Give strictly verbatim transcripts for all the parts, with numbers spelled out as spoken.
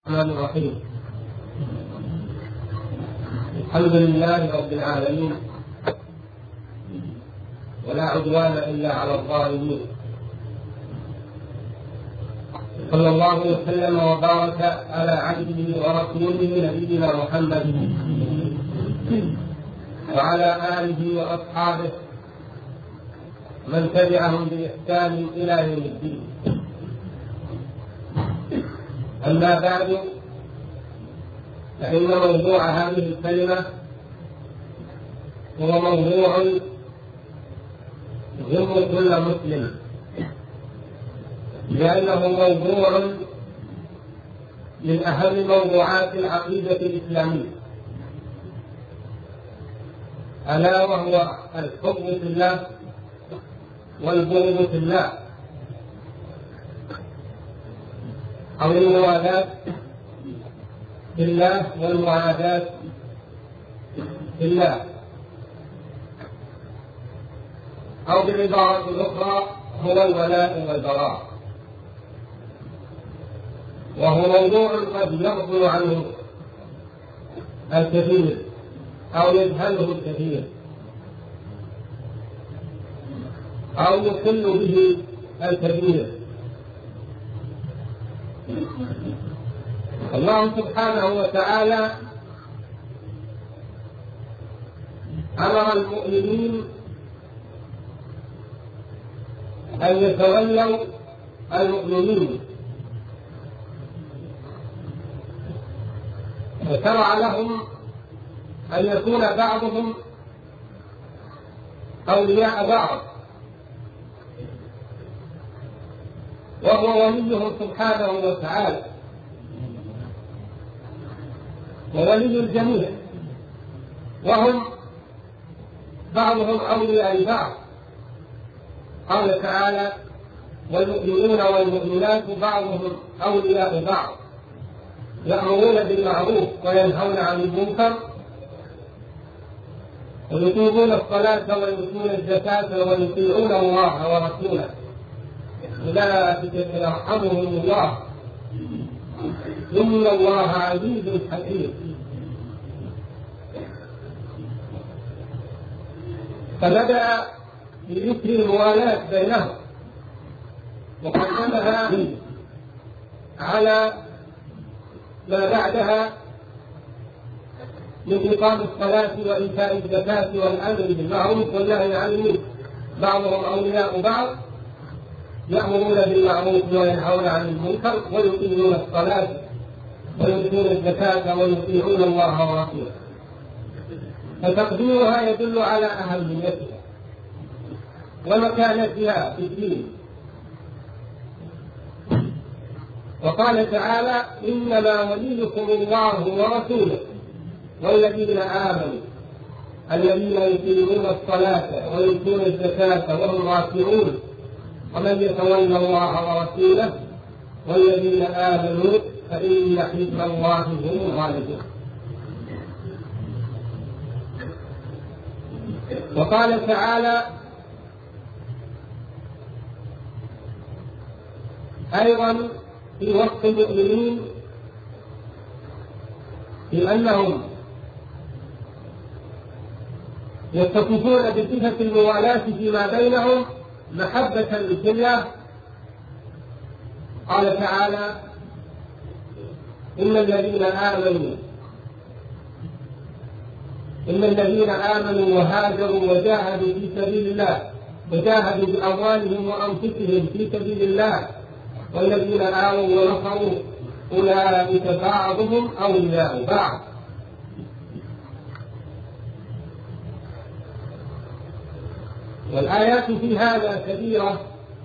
الرحمن الرحيم. الحمد لله رب العالمين، ولا عدوان إلا على الظالمين. صلى الله وسلم وبارك على عبده ورسوله نبينا محمد وعلى آله وأصحابه من تبعهم بإحسان إلى يوم الدين. أما بعد، فإن موضوع هذه الكلمة هو موضوع يهم كل مسلم، لأنه موضوع من أهم موضوعات العقيدة الإسلامية، ألا وهو الحكم في الله والبغض في الله، أو الموالاة في الله والمعاداة في الله، أو بالعبارة الأخرى هو الولاء والبراء. وهو موضوع قد يغفل عنه الكثير أو يجهله الكثير أو يخل به الكثير. الله سبحانه وتعالى أمر المؤمنين أن يتولوا المؤمنين، وشرع لهم أن يكون بعضهم أولياء بعض، وهو وليهم سبحانه وتعالى وولي الجميع، وهم بعضهم أولياء بعض. قال تعالى: والمؤمنون والمؤمنات بعضهم أولياء بعض يأمرون بالمعروف وينهون عن المنكر ويقيمون الصلاة ويؤتون الزكاة ويطيعون الله ورسوله أولئك سيرحمهم الله إن الله عزيز حكيم. فبدأ بذكر الموالاة بينهم وقدمها على ما بعدها من إقام الصلاة وإيتاء الزكاة والأمر بالمعروف والنهي عن المنكر. بعضهم أولياء بعض يأمرون بالمعروف وينهون عن المنكر ويقيمون الصلاة ويؤتون الزكاة ويطيعون الله ورسوله. فتقديرها يدل على أهميتها ومكانتها في الدين. وقال تعالى: إنما وليكم الله ورسوله والذين آمنوا الذين يقيمون الصلاة ويؤتون الزكاة وهم راكعون ومن يتولى الله ورسوله والذين آمنوا فإن حزب الله هم الغالبون. وقال تعالى أيضا في وصف المؤمنين بأنهم يتصفون بصفة الموالاة فيما بينهم محبة لله. قال تعالى: إن الذين آمنوا إن الذين آمنوا وهاجروا وجاهدوا في سبيل الله وجاهدوا بأموالهم وأنفسهم في سبيل الله والذين آووا ونصروا أولئك بعضهم أولياء بعض. والآيات في هذا كثيرة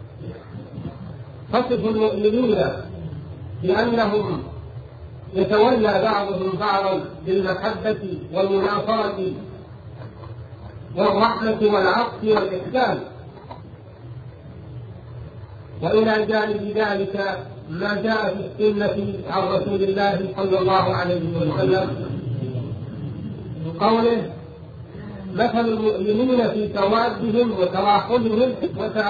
تصف المؤمنين بأنهم يتولى بعضهم بعضا بالمحبة والمناصرة والرحمة والعطف والإحسان. وإلى جانب ذلك ما جاء في السنة عن رسول الله صلى الله عليه وسلم من قوله: مثل المؤمنين في توادهم وتراحمهم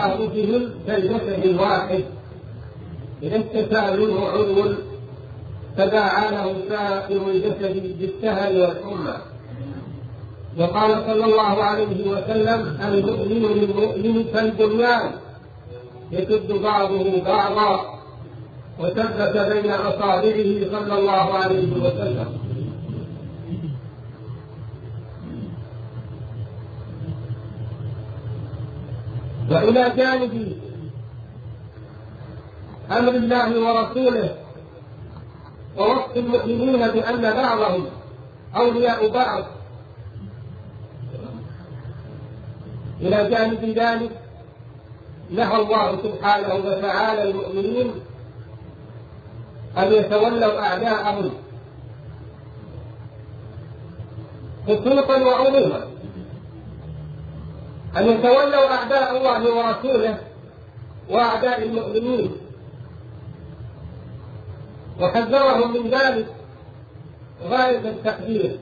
وتعاطفهم كالجسد الواحد إذا اشتكى منه عضو تداعى له سائر الجسد بالسهر والحمى. وقال صلى الله عليه وسلم: المؤمن للمؤمن كالبنيان يشد بعضه بعضا، وثبت بين أصابعه صلى الله عليه وسلم. وإلى جانب أمر الله ورسوله ووصف المؤمنين بأن بعضهم أولياء بعض، إلى جانب ذلك نهى الله سبحانه وتعالى المؤمنين أن يتولوا أعداءهم خصوصا وعموما، أن يتولوا أعداء الله ورسوله وأعداء المؤمنين، وحذرهم من ذلك غاية التحذير،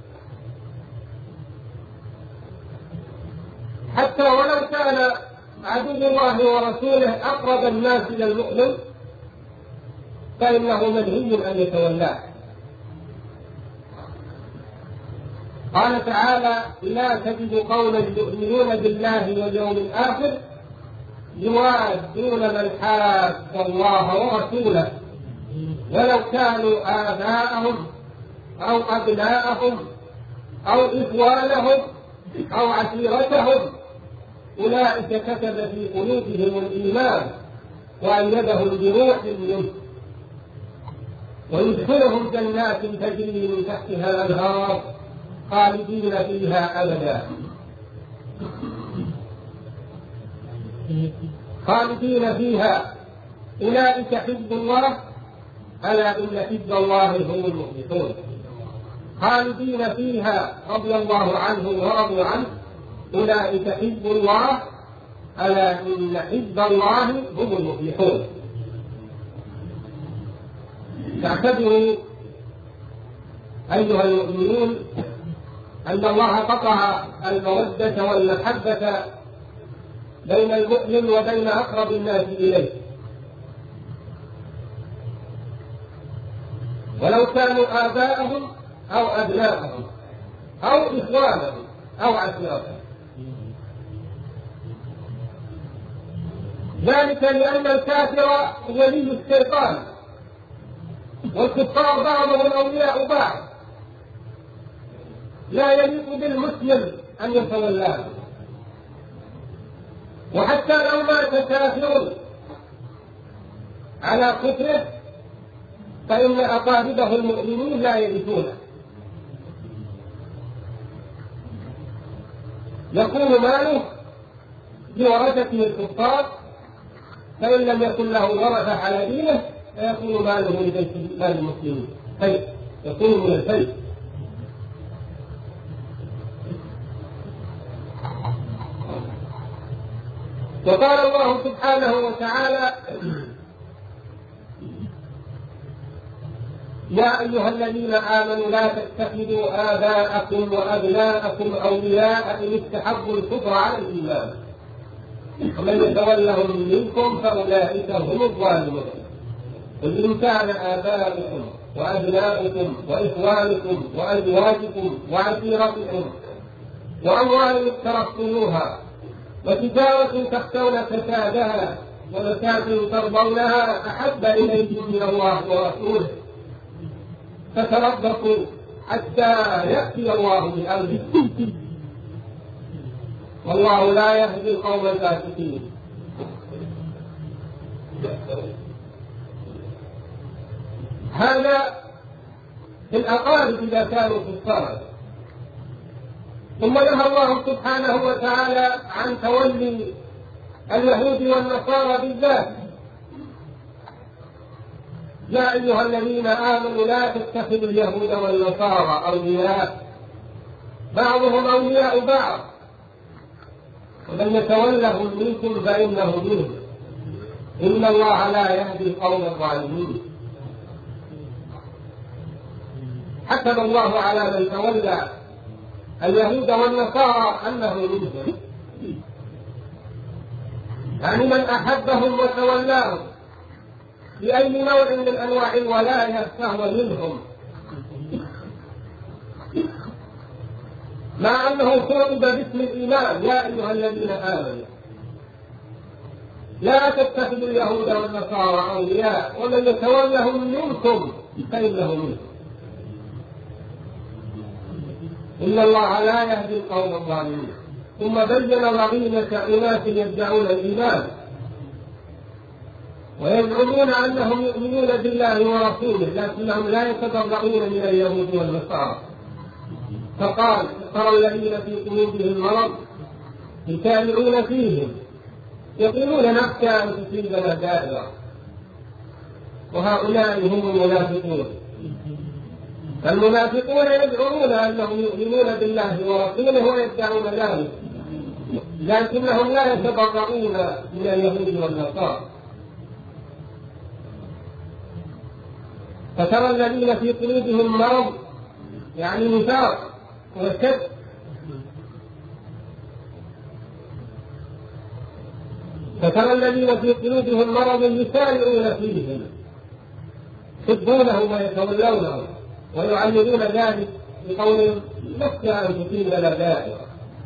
حتى ولو كان عدو الله ورسوله أقرب الناس إلى المؤمن فإنه منهي أن يتولاه. قال تعالى: لا تجد قوما يؤمنون بالله واليوم الآخر يوادون من حاد الله ورسوله ولو كانوا آباءهم أو أبناءهم أو إخوانهم أو عشيرتهم، أولئك كتب في قلوبهم الإيمان وأيدهم بروح منه ويدخلهم جنات تجري من تحتها الأنهار خالدين فيها أبدا خالدين فيها أولئك حزب الله ألا إن حزب الله هم المفلحون. خالدين فيها رضي الله عنهم ورضوا عنه أولئك حزب الله ألا إن حزب الله هم المفلحون. تعتبروا أيها المؤمنون أن الله قطع المودة والمحبة بين المؤمن وبين أقرب الناس إليه، ولو كانوا آباءهم أو أبناءهم أو إخوانهم أو عشيرتهم، ذلك لأن الكافر ولي الشيطان والكفار بعضهم أولياء بعض، لا يليق بالمسلم أن يتولاه. وحتى لو مات كافر على كفره فإن أقاربه المؤمنين لا يرثونه، يكون ماله بورثته الكفار، فإن لم يكن له ورثة على دينه فيكون ماله لبيت مال المسلمين، فيء يكون من الفيء. وقال الله سبحانه وتعالى: يا أيها الذين آمنوا لا تتخذوا آباءكم وأبناءكم أولياء إن استحبوا الكفر على الإيمان ومن يتولهم منكم فأولئك هم الظالمون. قل إن كان آباؤكم وأبناؤكم وإخوانكم وأزواجكم وعشيرتكم وأموال اقترفتموها وتجارة تخشون فسادها ومساكن ترضونها أحب إليكم من الله ورسوله فتربصوا حتى يأتي الله بأمره والله لا يهدي القوم الفاسقين. هذا في الأقارب إذا كانوا كفارا. ثم نهى الله سبحانه وتعالى عن تولي اليهود والنصارى بالذات: يا أيها الذين آمنوا لا تتخذوا اليهود والنصارى أولياء بعضهم أولياء بعض ومن يتولهم منكم فإنه منهم إن الله لا يهدي القوم الظالمين. حكم الله على من تولى اليهود والنصارى أنه منهم، يعني من أحبهم وتولاهم بأي نوع من أنواع الولاية فهو منهم، مع أنه خطب باسم الإيمان: يا أيها الذين آمنوا لا تتخذوا اليهود والنصارى أولياء ومن يتولهم منكم فإنه منهم، إن الله لا يهدي القوم الظالمين. ثم بين ضغينة أناس يدعون الإيمان ويزعمون أنهم يؤمنون بالله ورسوله لكنهم لا يتبرؤون من اليهود والنصارى، فقال: ترى الذين في قلوبهم مرض يسارعون فيهم يقولون نخشى أن تصيبنا دائرة، وهؤلاء هم المنافقون. فالمنافقون يزعمون أنهم يؤمنون بالله ورسوله ويدعون ذلك، لكنهم لا يتبرؤون من اليهود والنصارى. فترى الذين في قلوبهم مرض يعني نفاق وشك، فترى الذين في قلوبهم مرض يسارعون فيهم يحبونهم ويتولونهم ويعلمون ذلك بقولهم نخشى أن تصيبنا دائرة،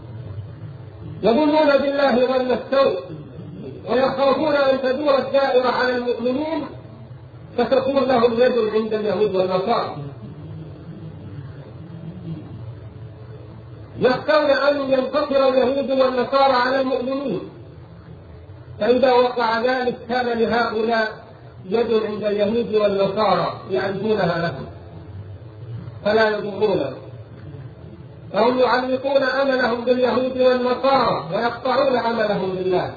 يظنون بالله ظن السوء ويخافون أن تدور الدائرة على المؤمنين فتكون لهم يد عند اليهود والنصارى، يخشون أن ينتصر اليهود والنصارى على المؤمنين، فإذا وقع ذلك كان لهؤلاء يد عند اليهود والنصارى يعرفونها لهم فلا يضرونهم، فهم يعلقون أملهم باليهود والنصارى ويقطعون أملهم بالله.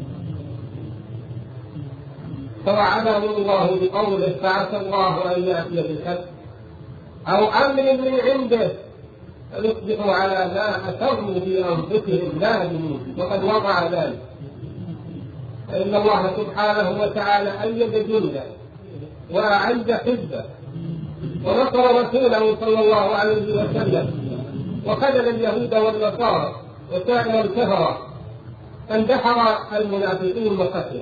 فوعدهم الله بقوله: فعسى الله أن يأتي بالحق أو أمر من عنده فيصبحوا على ما أسروا في أنفسهم نادمين، وقد وقع ذلك. فإن الله سبحانه وتعالى أيد جنده وأعز حزبه ونصر رسوله صلى الله عليه وسلم وخذل اليهود والنصارى وسائر الكفرة، فاندحر المنافقين وقتلوا.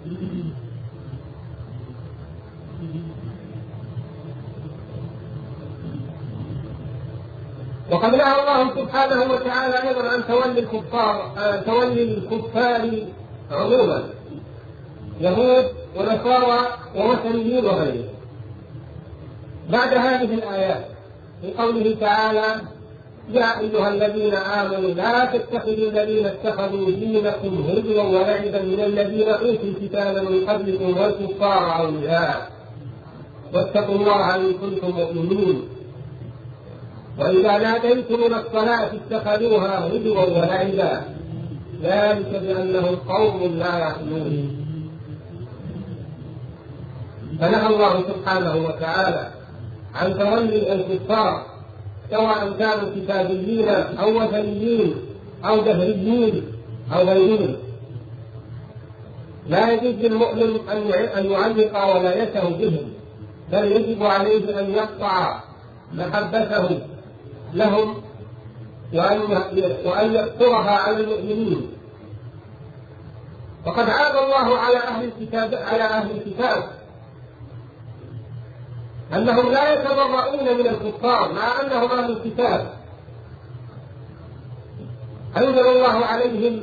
وقد نهى الله سبحانه وتعالى أيضا عن تولي الكفار تولي الكفار عموما، يهود ونصارى ووثنيين وغيرهم، بعد هذه الآيات في قوله تعالى: يا أيها الذين آمنوا لا تتخذوا الذين اتخذوا دينكم هزوا ولعبا من الذين أوتوا الكتاب من قبلكم والكفار أولياء واتقوا الله إن كنتم مؤمنين، وإذا ناديتم إلى الصلاة اتخذوها هزوا ولعبا ذلك بأنهم قوم لا يعقلون. فنهى الله سبحانه وتعالى عن تولي الكفار سواء كانوا كتابيين أو وثنيين أو دهريين أو غيرهم. لا يجوز للمؤمن أن يعلق ولايته بهم، بل يجب عليه أن يقطع محبته لهم وأن يأثرها على المؤمنين. وقد عاب الله على أهل الكتاب على أهل الكتاب أنهم لا يتبرؤون من الكفار مع أنهم أهل الكتاب، أنزل الله عليهم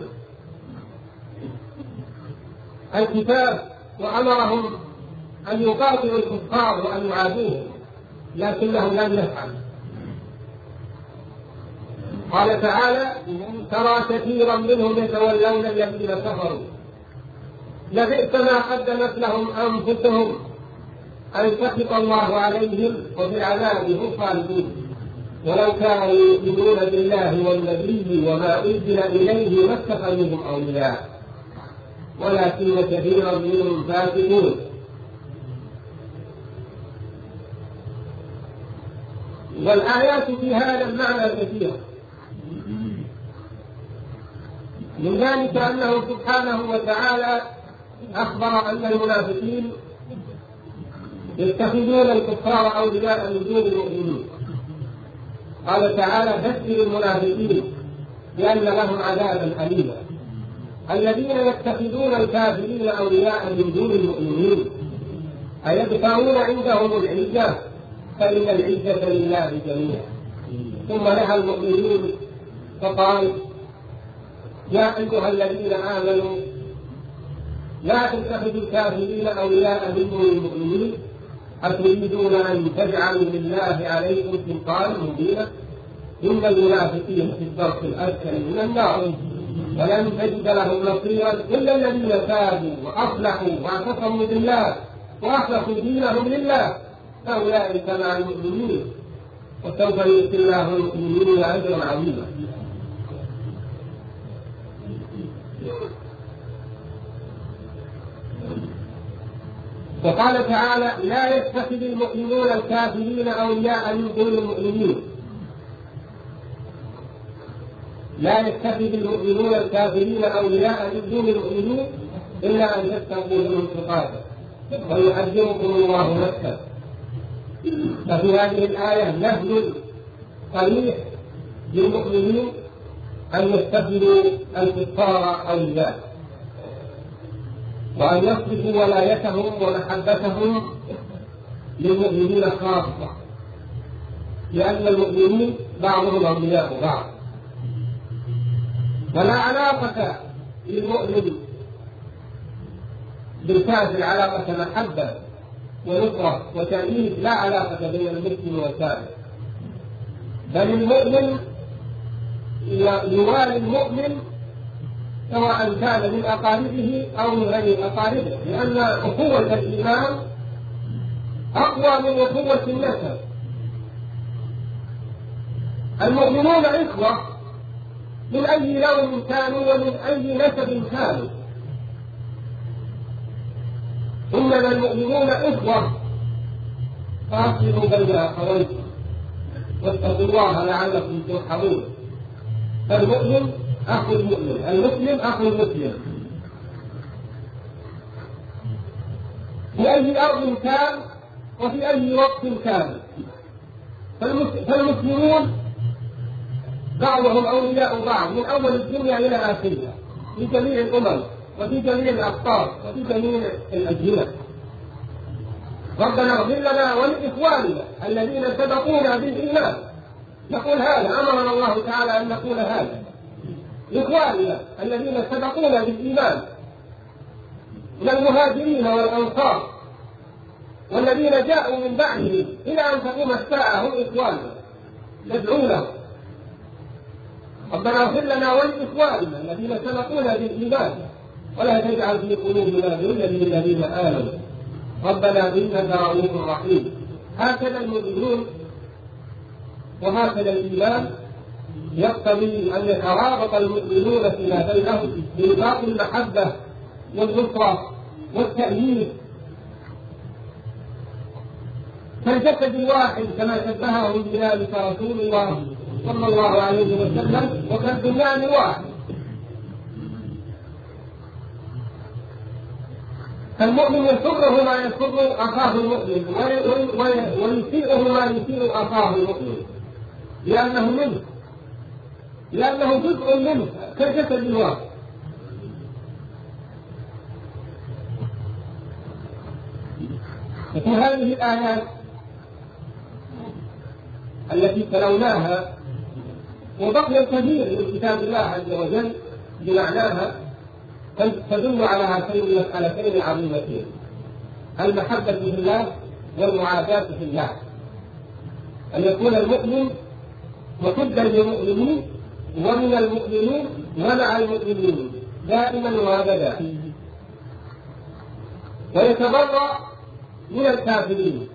الكتاب وأمرهم أن يقاتلوا الكفار وأن يعادوهم، لكنهم لم يفعلوا. قال تعالى: ترى كثيرا منهم يتولون الذين كفروا لبئس ما قدمت لهم أنفسهم أن سخط الله عليهم وفي العذاب هم خالدون ولو كانوا يؤمنون بالله والنبي وما أنزل إليه ما اتخذوهم أولياء ولكن كثيرا منهم فاسقون. والآيات في هذا المعنى كثيرة، من ذلك أنه سبحانه وتعالى أخبر أن المنافقين يتخذون الكفار أولياء من دون المؤمنين. قال تعالى: بشر المنافقين بأن لهم عذابا أليما. الذين يتخذون الكافرين أولياء من دون المؤمنين أيدفعون عندهم العزة فإن العزة لله جميعا. ثم نهى المؤمنين فقال يا أيها الذين آمنوا لا تتخذوا الكافرين أولياء من دون المؤمنين أتريدون أن تجعلوا لله عليكم سلطانا مبينا إن المنافقين في الدرك الأسفل من النار ولن تجد لهم نصيرا إلا الذين تابوا وأصلحوا واعتصموا بالله وأخلصوا دينهم لله فأولئك مع المؤمنين وسوف يؤتي الله المؤمنين أجرا عظيما. وقال تعالى لا يتخذ المؤمنون الكافرين أولياء من دون المؤمنين لا يتخذ المؤمنون الكافرين أولياء من دون المؤمنين إلا أن تتقوا منهم تقاتا ويحذركم الله نفسه. ففي هذه الآية نهي صريح للمؤمنين أن يتخذوا الكفار أولياء وأن يصرفوا ولايتهم ومحبتهم للمؤمنين خاصة لأن المؤمنين بعضهم أولياء بعض. ولا علاقة للمؤمن بالكافر علاقة محبة ونصرة وتأييد لا علاقة بين المسلم والكافر بل المؤمن يوالي المؤمن سواء كان من أقاربه أو من غير أقاربه لأن أخوة الإيمان أقوى من أخوة النسب. المؤمنون إخوة من أي لون كانوا ومن أي نسب كانوا إنما المؤمنون إخوة فأصلحوا بين أخويكم واتقوا الله لعلكم ترحمون. فالمؤمن أخو المؤمن المسلم أخو المسلم في أي أرض كان وفي أي وقت كان. فالمسلمون بعضهم أولياء بعض من أول الدنيا إلى آخرها في جميع الأمم وفي جميع الأقطار وفي جميع الأزمنة. ربنا اغفر لنا ولإخواننا الذين سبقونا بالإيمان. نقول هذا أمرنا الله تعالى أن نقول هذا إخواننا الذين سبقونا بالإيمان من المهاجرين والأنصار والذين جاءوا من بعدهم إلى أن تقوم الساعة هم إخواننا ندعونهم. ربنا اغفر لنا ولإخواننا الذين سبقونا بالإيمان ولا تجعل في قلوبنا غلا للذين آمنوا ربنا إنك رؤوف رحيم. هكذا المؤمنون وهكذا الإيمان يقتضي أن يترابط المؤمنون فيما بينهم بنطاق المحبة والنصرة والتأييد كالجسد الواحد كما شبهه بذلك رسول الله صلى الله عليه وسلم وكالبنيان الواحد. فالمؤمن يسره ما يسر أخاه المؤمن ويسيئه ما يسيء أخاه المؤمن لأنه منه لأنه جزء منه كالجسد الواحد. وفي هذه الآيات التي تلوناها وبقي كثير من كتاب الله عز وجل بمعناها تدل على هاتين المسألتين العظيمتين المحبة في الله والمعاداة في الله. أن يكون المؤمن محبا للمؤمنين ومن المؤمنين ومع المؤمنين دائما وابدا ويتبرأ من الكافرين.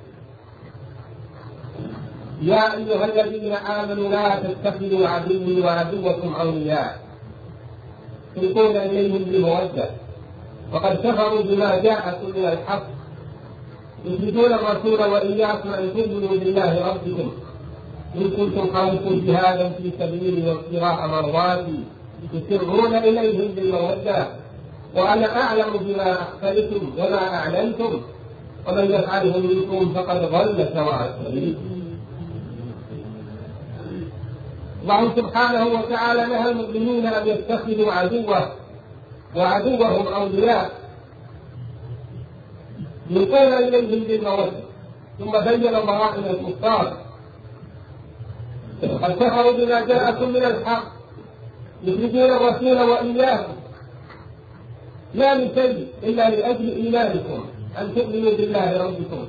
يا أيها الذين آمنوا لا تتخذوا عدوي وعدوكم أولياء تلقون إليهم بالمودة وقد كفروا بما جاءكم من الحق يريدون الرسول وإياكم أن تؤمنوا بالله ربكم إن كنتم خالفون جهادا في سبيلي وابتغاء مرضاتي تسرون إليهم بالمودة وأنا أعلم بما أخفيتم وما أعلنتم ومن يفعله منكم فقد ضل سواء السبيل. الله سبحانه وتعالى نهى المؤمنين أن يتخذوا عدوه وعدوهم أولياء يلقون إليهم بالمودة. ثم بين ضرائب الكفار قد كفروا بما جاءكم من الحق يخرجون الرسول وإياكم لا لشيء إلا لأجل إيمانكم أن تؤمنوا بالله ربكم.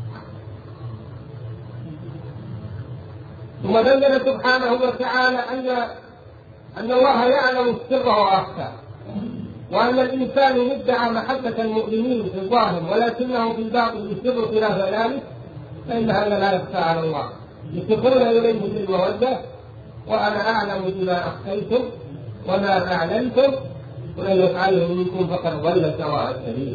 ثم بين سبحانه وتعالى أن أن الله يعلم السر وأخفى، وأن الإنسان يدعى محبة المؤمنين في الظاهر ولكنه في الباطن يسر خلاف ذلك، فإن هذا لا يخفى على الله. يسرون إليه بالمودة وأنا أعلم بما أخفيتم وما أعلنتم ومن يفعله منكم فقد ضل سواء السبيل.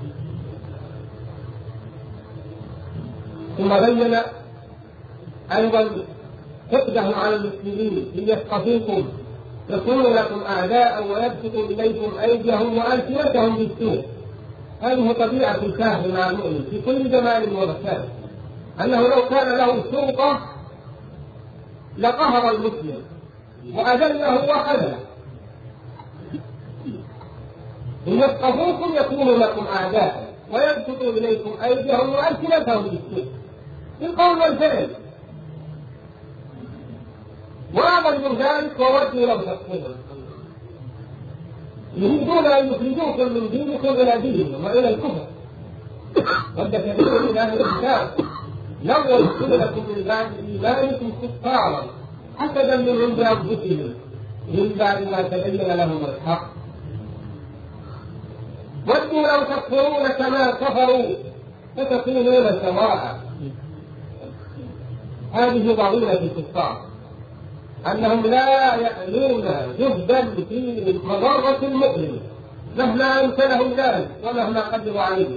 ثم بين أيضا حقده على المسلمين إن يثقفوكم يكونوا لكم أعداء ويبسطوا إليكم أيديهم وألسنتهم بالسوء. هذه طبيعة الكافر مع المؤمن في كل زمان ومكان، أنه لو كان له سلطة لقهر المسلم وأذله وخذله. إن يثقفوكم يكونوا لكم أعداء ويبسطوا إليكم أيديهم وألسنتهم بالسوء بالقول والفعل. وأعظم من ذلك وودوا لو تكفرون، يريدون أن يخرجوكم من دينكم إلى دينهم وإلى الكفر. ود كثير من أهل الكتاب لو يدخلونكم من بعد إيمانكم كفارا حسدا من عند أنفسهم من بعد ما تبين لهم الحق. ودوا لو تكفرون كما كفروا فتكونون سواء. هذه ضريبة الكفار، أنهم لا يألون جهدا في مضرة المؤمن مهما أمكنهم ذلك ومهما قدروا عليه.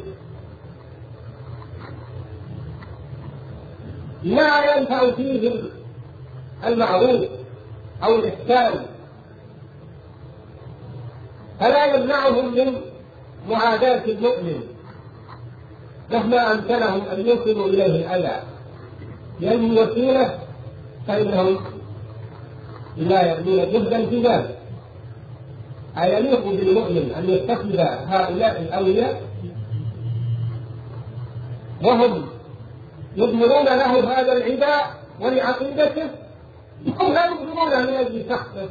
لا ينفع فيهم المعروف أو الإحسان، فلا يمنعهم من معاداة المؤمن مهما أمكنهم أن يوصلوا إليه الأذى، لأنه وسيلة فإنهم لا يألون جهدا في ذلك. أيليق بالمؤمن أن يتخذ هؤلاء الأولياء وهم يضمرون له هذا العداء ولعقيدته، هم لا يضمرونه من أجل شخصه،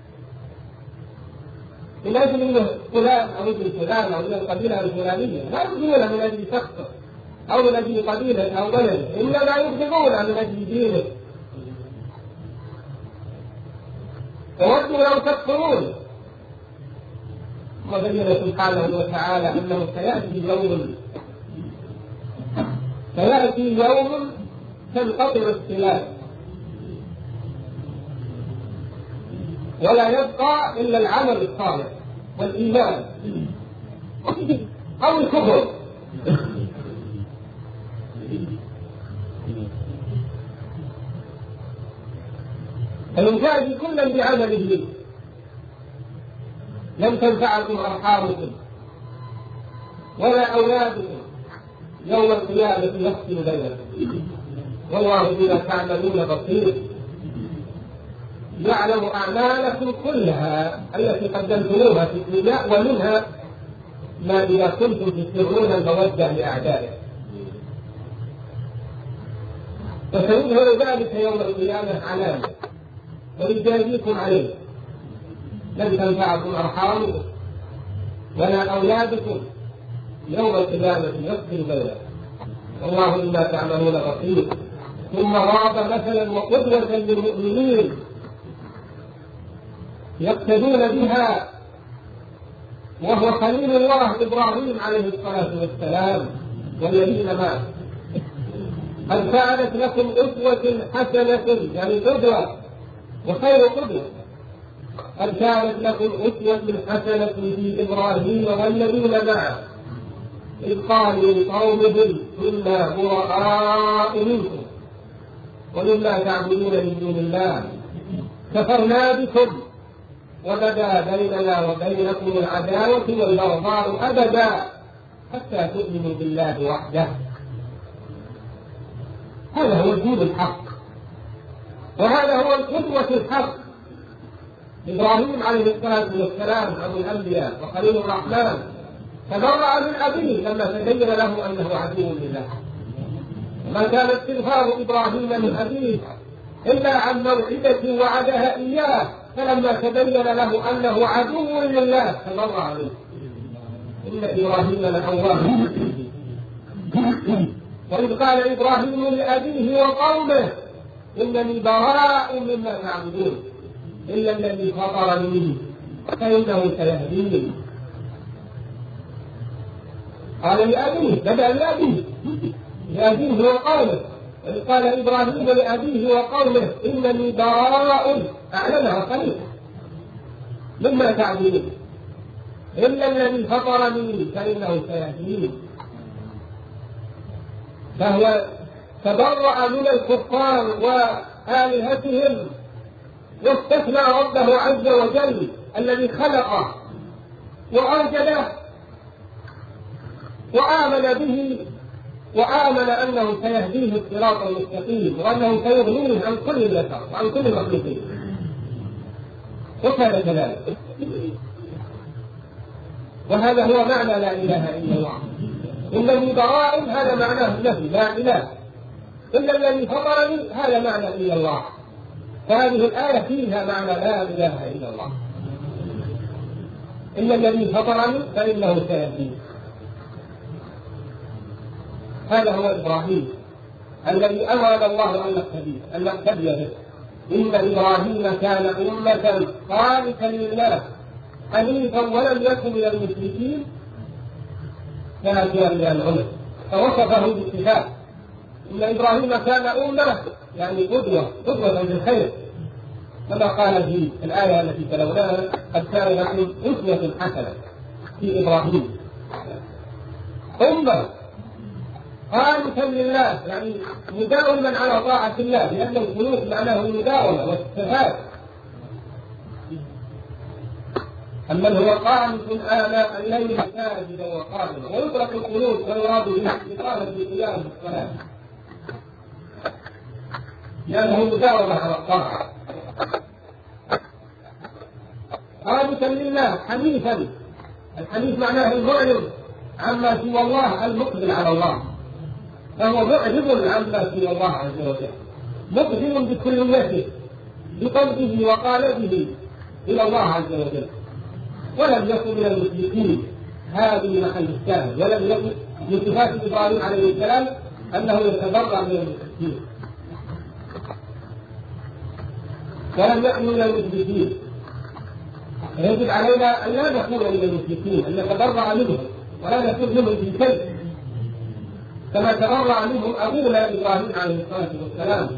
من أجل أنه فلان أو ابن فلان أو من القبيلة الفلانية، لا يضمرونه من أجل شخصه أو من أجل قبيلة أو بلد، إنما يضمرونه من أجل دينه. وودوا لو تكفرون. وبين سبحانه وتعالى أنه سيأتي يوم سيأتي يوم تنقطع الصلات ولا يبقى إلا العمل الصالح والإيمان أو الكفر. فيجازي كلا بعمله. لم تنفعكم أرحامكم ولا أولادكم يوم القيامة يفصل بينكم والله بما تعملون بصير. يعلم أعمالكم كلها التي قدمتموها في الدنيا، ومنها ما إذا كنتم تسرون المودة لأعدائكم، فسيظهر ذلك يوم القيامة علامة ويجازيكم عليه. لن تنفعكم أرحامكم ولا أولادكم يوم القيامة يفصل بينكم والله بما تعملون بصير. ثم ضرب مثلا وقدوة للمؤمنين يقتدون بها، وهو خليل الله إبراهيم عليه الصلاة والسلام والذين معه. قد كانت لكم أسوة حسنة، يعني قدوة وخير قدوة. قد كانت لكم أسوة حسنة في إبراهيم والذين معه إذ قالوا لقومهم إنا براء منكم ومما تعبدون من دون الله كفرنا بكم وبدا بيننا وبينكم العداوة والبغضاء أبدا حتى تؤمنوا بالله وحده. هذا هو الدين الحق، وهذا هو القدوة الحق. إبراهيم عليه الصلاة والسلام أبو الأنبياء وخليل الرحمن تبرأ من أبيه لما تبين له أنه عدو لله. ما كان استغفار إبراهيم من أبيه إلا عن موعدة وعدها إياه، فلما تبين له أنه عدو لله تبرأ منه. إن إبراهيم لأواه. وإذ قال إبراهيم لأبيه وقومه إنني براء مما تعبدون إلا الذي فطرني فإنه سيهديني. قال لأبيه، بدأ لأبيه لأبيه وقومه. وإذ قال إبراهيم لأبيه وقومه إنني براء، أعلنها قليلا، مما تعبدون إلا الذي فطرني فإنه سيهديني. فهو تبرأ من الكفار وآلهتهم واستثنى ربه عز وجل الذي خلقه وأوجده وآمن به، وآمن أنه سيهديه الصراط المستقيم وأنه سيغنيه عن كل البشر وعن كل المخلوقين. وكان كذلك. وهذا هو معنى لا إله إلا الله. إنني براء هذا معناه النفي، لا إله إلا الذي فطرني هذا معنى إلا الله. فهذه الآية فيها معنى لا إله إلا الله. إلا الذي فطرني فإنه سيهديني. هذا هو إبراهيم الذي أمر الله أن نقتدي به. إن إبراهيم كان أمة قانتا لله حنيفا ولم يكن من المشركين شاكرا لأنعمه، فوصفه بالصفات. إن إبراهيم كان أمة يعني قدوة قدوة بالخير، كما قال في الآية التي تلوناها قد كان لكم أسوة حسنة في إبراهيم. أمة قانتا لله يعني مداوما على طاعة الله، لأن القنوت معناه المداومة والاجتهاد. أما هو قانت آلاء الليل ساجدا وقائما، ويطلق القنوت ويراد به إقامة القيام بالصلاة لأنه مداومة على الطاعة. قانتا لله حنيفا، الحنيف معناه المعرض عما سوى الله المقبل على الله، فهو معرض عما سوى الله عز وجل، مقبل بكليته بقلبه وقالبه إلى الله عز وجل، ولم يكن من المشركين. هذه محل الشاهد. ولم يكن من صفات إبراهيم عليه السلام أنه يتبرأ من المشركين، ولم يكن من المشركين. يجب علينا أن لا نكون من المشركين، أن نتبرأ منهم ولا نكون منهم في شيء، كما تبرأ منهم أبونا إبراهيم عليه الصلاة والسلام.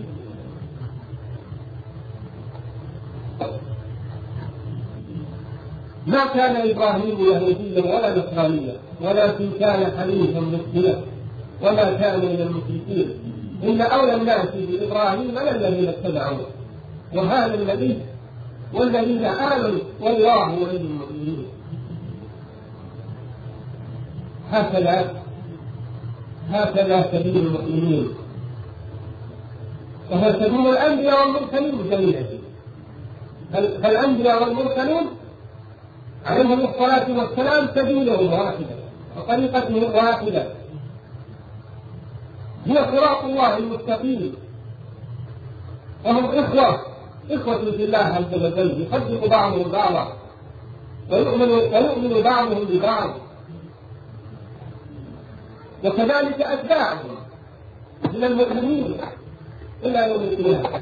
ما كان إبراهيم يهوديا ولا نصرانيا ولكن كان حنيفا مسلما وما كان من المشركين. إن أولى الناس بإبراهيم الذين اتبعوه وهذا النبي والذين آمنوا والله ولي المؤمنين. هكذا هكذا سبيل المؤمنين، وهو سبيل الأنبياء والمرسلين جميعا. فالأنبياء والمرسلين عليهم الصلاة والسلام سبيلهم واحدة وطريقتهم واحدة، هي صراط الله المستقيم. وهم إخوة إخوة في الله عز وجل، يصدق بعضهم بعضا ويؤمن ويؤمن بعضهم ببعض، وكذلك أتباعهم من المؤمنين إلى يوم القيامة.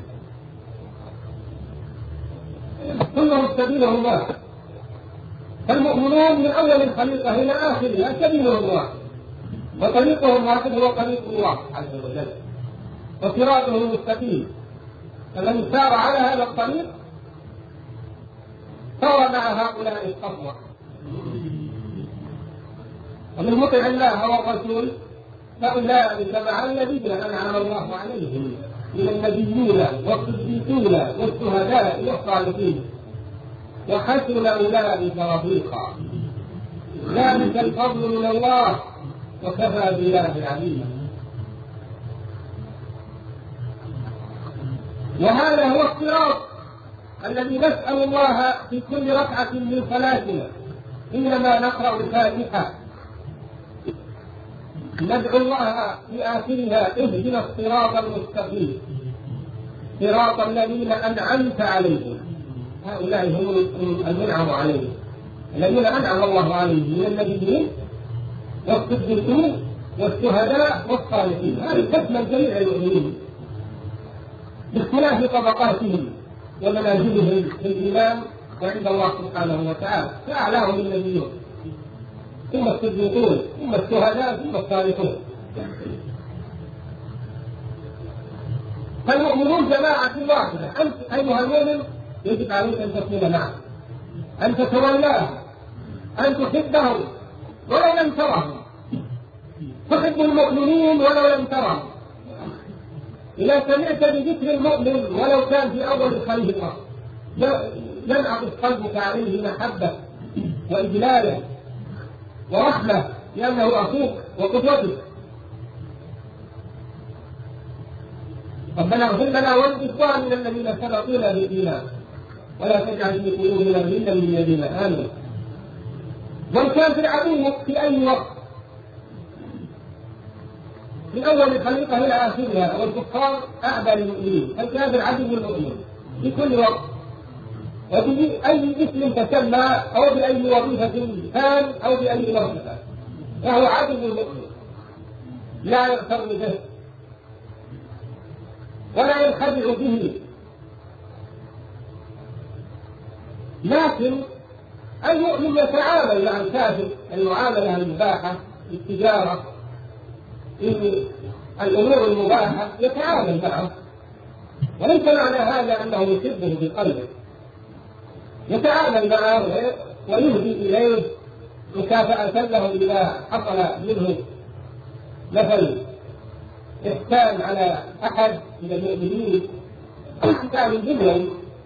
كلهم سبيلهم واحد، فالمؤمنون من أول الخليقة إلى آخرها سبيلهم واحد، وطريقهم واحد هو طريق الله عز وجل وصراطه المستقيم. فمن سار على هذا الطريق صار مع هؤلاء الصفوة. ومن مطع الله والرسول فأولئك مع الذين أنعم الله عليهم من النبيين والصديقين والشهداء والصالحين وحسن أولئك رفيقا. ذلك الفضل من الله وكفى بالله عليما. وهذا هو الصراط الذي نسأل الله في كل ركعة من صلاتنا إنما نقرأ الفاتحة ندعو الله في آخرها اهدنا الصراط المستقيم صراط الذين أنعمت عليهم. هؤلاء هم المنعم عليهم الذين أنعم الله عليهم من النبيين والصديقين والشهداء والصالحين. هذه تشمل جميع المؤمنين باختلاف طبقاتهم ومنازلهم في الإيمان وعند الله سبحانه وتعالى، فأعلاهم النبيون ثم الصديقون ثم الشهداء ثم الصالحون. فالمؤمنون جماعة واحدة. أنت أيها المؤمن يجب عليك أن تكون معه، أن تتولاه، أن تحبهم ولو لم ترهم، تحب المؤمنين ولو لم ترهم. إذا سمعت بذكر المؤمن ولو كان في أول الخليقة ينعكس قلبك عليه محبة وإجلالا ورحمة لأنه أخوك وقدوتك. ربنا اغفر لنا ولإخواننا الذين سبقونا بالإيمان ولا تجعل في قلوبنا غلا للذين آمنوا. والكافر عدوك في أي وقت، من أول الخليقة إلى آخرها، والكفار أعدى للمؤمنين. الكافر عدو المؤمن في كل وقت وبأي اسم تسمى أو بأي وظيفة كان أو بأي مرتبة، فهو عدو المؤمن لا يغتر به ولا ينخدع به. لكن المؤمن يتعامل مع الكافر المعاملة المباحة في التجارة في الأمور المباحة، يتعامل معه، وليس معنى هذا أنه يحبه بقلبه. يتعامل معه ويهدي إليه مكافأة له إذا حصل منه مثل إحسان على أحد من المؤمنين إحسان دنيوي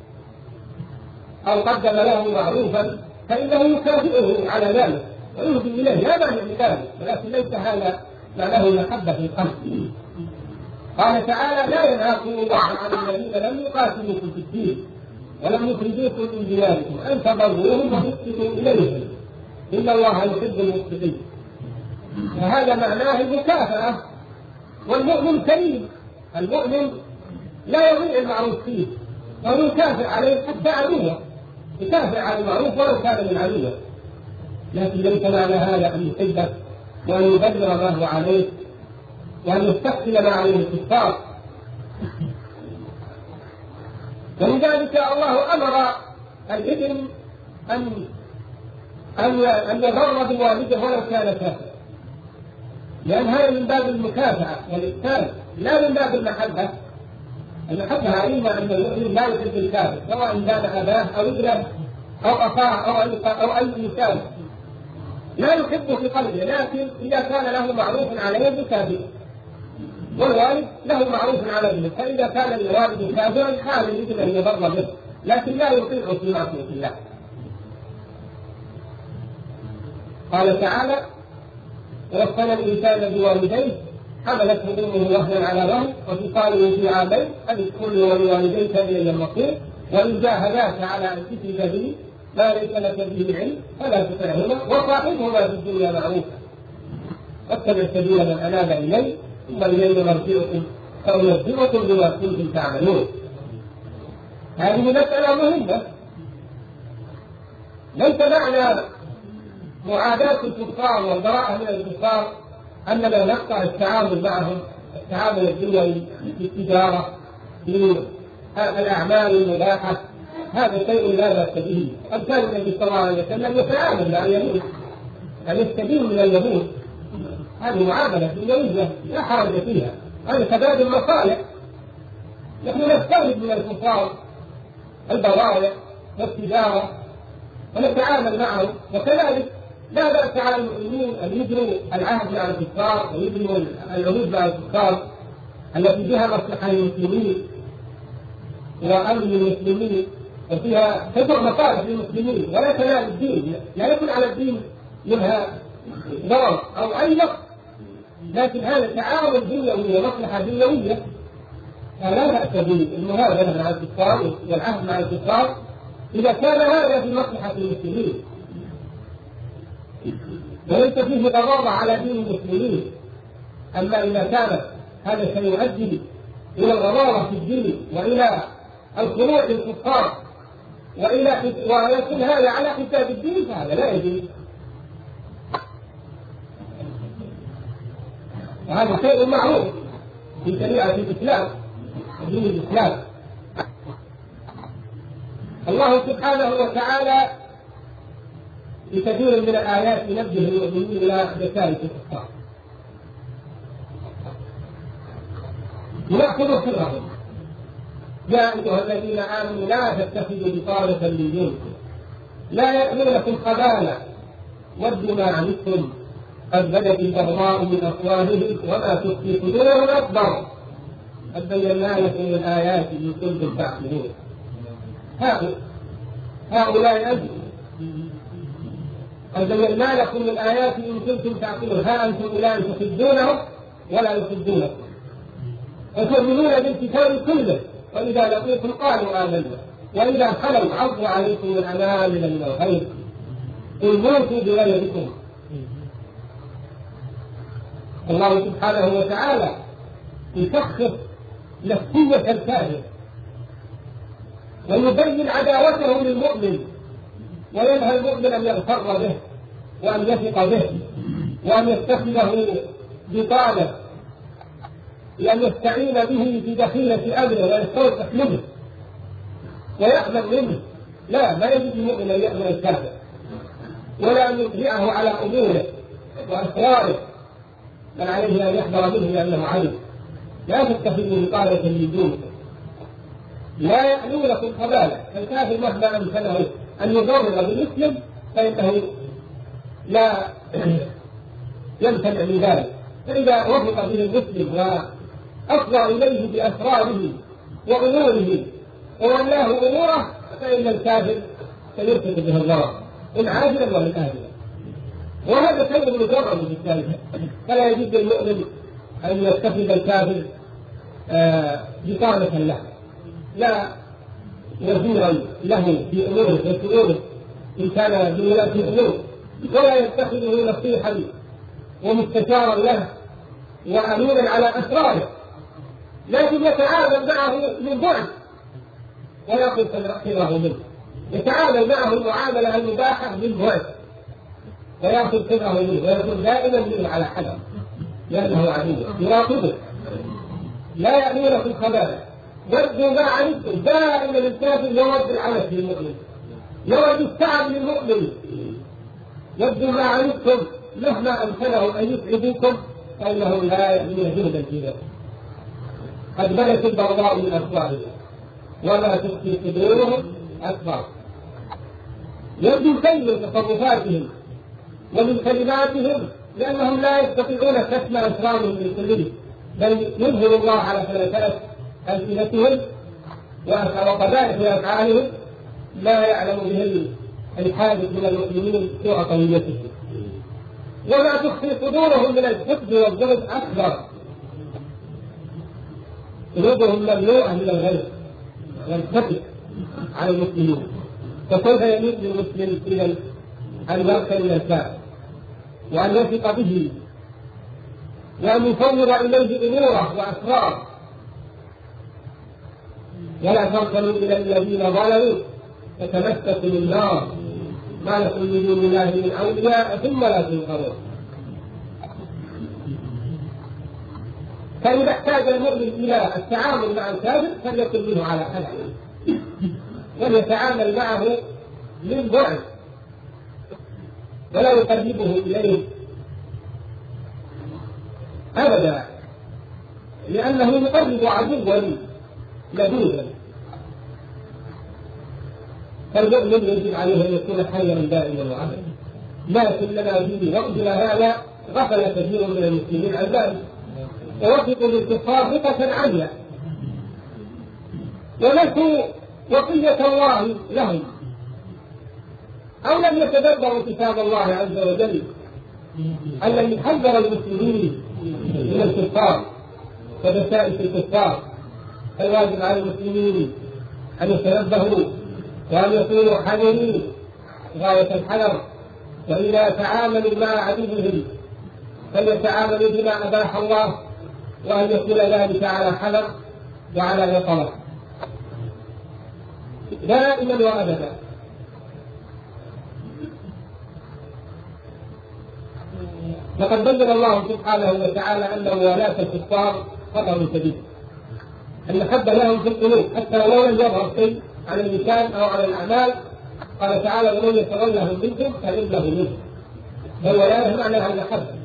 أو قدم له معروفا فإنه يكافئه على ذلك ويهدي إليه، لا معنى لذلك، ولكن ليس هذا معناه المحبة في القلب. قال تعالى: لا ينهاكم الله عن الذين لم يقاتلوكم في الدين ولم يخرجوكم من دياركم أن تبروهم وتقسطوا إليهم إن الله يحب المقسطين. فهذا معناه المكافأة. والمؤمن كريم، المؤمن لا يضيع المعروف فيه ويكافئ عليه حتى عدوه، يكافئ على المعروف ولو كان من عدوه، لكن ليس معنى هذا أن يحبه وأن يبذر ما هو عليه وأن يستحسن ما عليه الكفار. ولذلك الله أمر الابن أن أن أن يبر بوالده ولو كان كافرا، لأن هذا من باب المكافأة والإحسان لا من باب المحبة. المحبة علمنا أن المؤمن لا يحب الكافر سواء كان أباه أو ابنه أو أخاه أو أو أي إنسان، لا يحبه في قلبه، لكن إذا كان له معروف عليه بكافر، والوالد له معروف على ابنه، فإذا كان الوالد كافرا حال الابن أن يبر به، لكن لا يطيعه في معصية الله. قال تعالى: ووصينا الإنسان بوالديه حملته أمه وهنا على وهن وفصاله في عامين أن اشكر لي ولوالديك إلي المصير وإن جاهداك على أن تشرك بي ما ليس لك به علم فلا تطعهما وصاحبهما في الدنيا معروفا واتبع سبيل من أناب إلي ثم إلي مرجعكم فأنبئكم بما كنتم تعملون. هذه مسألة مهمة. ليس معنى معاداة الكفار والبراءة من الكفار أننا نقطع التعامل معهم، التعامل الدنيوي في التجارة في الأعمال المباحة، هذا شيء لا بأس به. قد كان النبي صلى الله عليه وسلم يتعامل مع اليهود، أن يستدين من اليهود، هذه معاملة دنيوية لا حرج فيها، هذا تبادل مصالح. نحن نستورد من الكفار البضائع والتجارة ونتعامل معهم، وكذلك لا بأس على المؤمنين أن يجروا العهد مع الكفار ويجروا العهود مع الكفار التي بها مصلحة للمسلمين وأمن للمسلمين وفيها تدعو مصالح للمسلمين ولا تنال الدين، لا يكون على الدين منها ضرر أو أي نقص، لكن هذا تعاون دنيوي ومصلحة دنيوية فلا بأس بالمهاجرة مع الكفار والعهد مع الكفار إذا كان هذا في مصلحة المسلمين. وليس فيه غضاضة على دين المسلمين. أما إذا كان هذا سيؤدي إلى الغضاضة في الدين وإلى الخروج للكفار وإلى ويكون هذا على حساب الدين فهذا لا يجوز. وهذا شيء معروف في شريعة الإسلام دين الإسلام. الله سبحانه وتعالى في كثير من الآيات ينبه المؤمنين إلى ذكاء الكفار ليأخذوا سرهم. يا أيها الذين آمنوا لا تتخذوا بطانة من دونكم لا يألونكم خبالا ودوا ما عنتم قد بدت البغضاء من أفواههم وما تخفي صدورهم أكبر قد بينا لكم الآيات إن كنتم تعقلون. هؤلاء أجل قد بينا لكم الآيات إن كنتم تعقلون. ها أنتم الآن تحبونهم ولا يحبونكم وتؤمنون بالكتاب كله وإذا لقيتم قالوا آمنا وإذا خلوا عضوا عليكم الأنامل من الغيظ قل موتوا بغيظكم. الله سبحانه وتعالى يسخر نفسية الكافر ويبين عداوته للمؤمن وينهى المؤمن أن يغتر به وأن يثق به وأن يتخذه بطانة لأن يستعين به في دخيلة أمره ويستوثق منه ويأمن منه. لا، ما يجب المؤمن أن يأمن الكافر ولا أن يطلعه على أموره وأسراره بل عليه أن يحذر منه لأنه عدو. لا تتخذوا بطانة من دونكم لا يألونكم خبالا. الكافر مهما أمكنه أن يضرر بالمسلم فإنه لا يمتنع من ذلك. فإذا وفق به المسلم وأفضى إليه بأسراره وأموره وولاه أموره فإن الكافر سيرتكب به الضرر إن عاجلا وإن آجلا. وهذا شيء مجرد بالتالي فلا يجوز للمؤمن أن يتخذ الكافر بطانة له لا وزيرا له في أموره وشؤونه إن كان بولاة الأمور ولا يتخذه نصيحا ومستشارا له وأمينا على أسراره لكن يتعامل معه من بعد ويأخذ خيره منه. يتعامل معه المعاملة المباحة من بعد ويأخذ خيره منه ويكون دائما منه على حذر لأنه عدو يراقبه. لا يأمونكم خبالا ودوا ما عنتم. دائما الكافر يود العنت للمؤمن يود التعب للمؤمن. ودوا ما عنتم مهما أمكنهم أن يتعبوكم فإنهم لا يأمنون جهدا في ذلك. قد بدت البغضاء من أفواههم وما تخفي صدورهم أكبر. يبدو شيء من تصرفاتهم ومن كلماتهم لأنهم لا يستطيعون كتم أسرارهم من كلهم بل يظهر الله على ثلاثة ألسنتهم وقبائح أفعالهم لا يعلم به الحادث من المؤمنين سوء قويتهم. وما تخفي صدورهم من الحقد والبغض أكبر. قلوبهم مملوءة من الغيظ والحقد على المسلمين. فكيف يميل للمسلم إذا أن يركن إلى الكافر وأن يثق به وأن يفوض إليه أموره وأسراره ولا تركنوا إلى الذين ظلموا فتمسكوا بالنار ما لكم من دون الله من أولياء ثم لا تنصرون. فإذا احتاج المؤمن إلى التعامل مع الكافر فليكن منه على حذر وليتعامل معه من بعد ولا يقربه إليه أبدا لأنه يقرب عدوا لدودا. فالمؤمن يجب عليه أن يكون حيا دائما وأبدا. لكن لنا في وقتنا هذا غفل كثير من المسلمين عن ذلك ووثقوا بالكفار ثقة عالية ونسوا وصية الله لهم أو لم يتدبروا كتاب الله عز وجل الذي حذر المسلمين من الكفار ودسائس الكفار. فالواجب على المسلمين أن يتنبهوا وأن يكونوا حذرين غاية الحذر وإذا تعاملوا مع عدوهم فليتعاملوا بما أباح الله، وأن يكون ذلك على حذر وعلى يقظة دائما وأبدا. لقد بين الله سبحانه وتعالى أن موالاة الكفار خطر شديد، المحبة لهم في القلوب حتى لو لم يظهر شيء على اللسان أو على الأعمال. قال تعالى: ومن يتولهم منكم فإنه منهم. فالولاية معناها المحبة.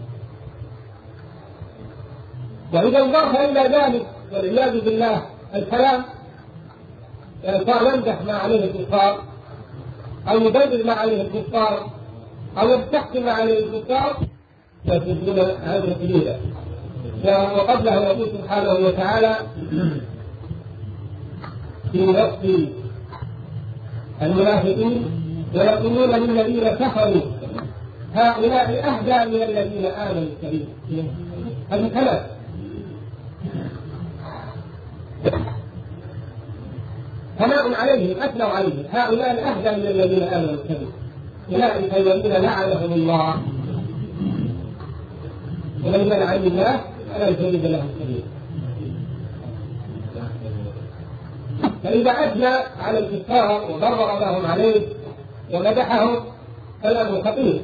وإذا انضاف إلى ذلك والعياذ بالله الكلام، صار يمدح ما عليه الكفار أو يبرر ما عليه الكفار أو يستحسن ما عليه الكفار، فتجدون هذا كبيرا. وقبله يقول سبحانه وتعالى في وصف المنافقين: ويقولون للذين كفروا هؤلاء أهدى من الذين آمنوا سبيلا. هذا كلام ثناء عليهم، أثنوا عليهم: هؤلاء أهدى من الذين آمنوا سبيلا، أولئك الذين لعنهم الله ومن لعن الله فلا تجد له سبيلا. فإذا أثنى على الكفار وبرر لهم عليه ومدحهم فالأمر خطير،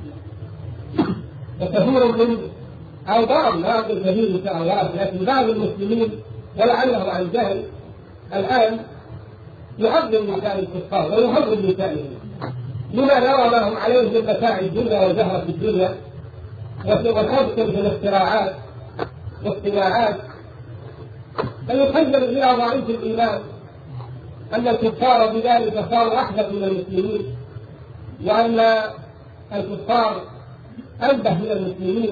وكثير من أوضاع لا أقول كثير إن شاء الله، لكن بعض المسلمين ولعله عن جهل الآن يعظم نساء الكفار ويهرب نسائهم لما نرى لهم عليه من متاع الدنيا وزهرة الدنيا والحبس في الاختراعات والصناعات. فيخيل إلى ضعيف الإيمان أن الكفار بذلك صاروا أحدث من المسلمين، وأن الكفار أنبه من المسلمين،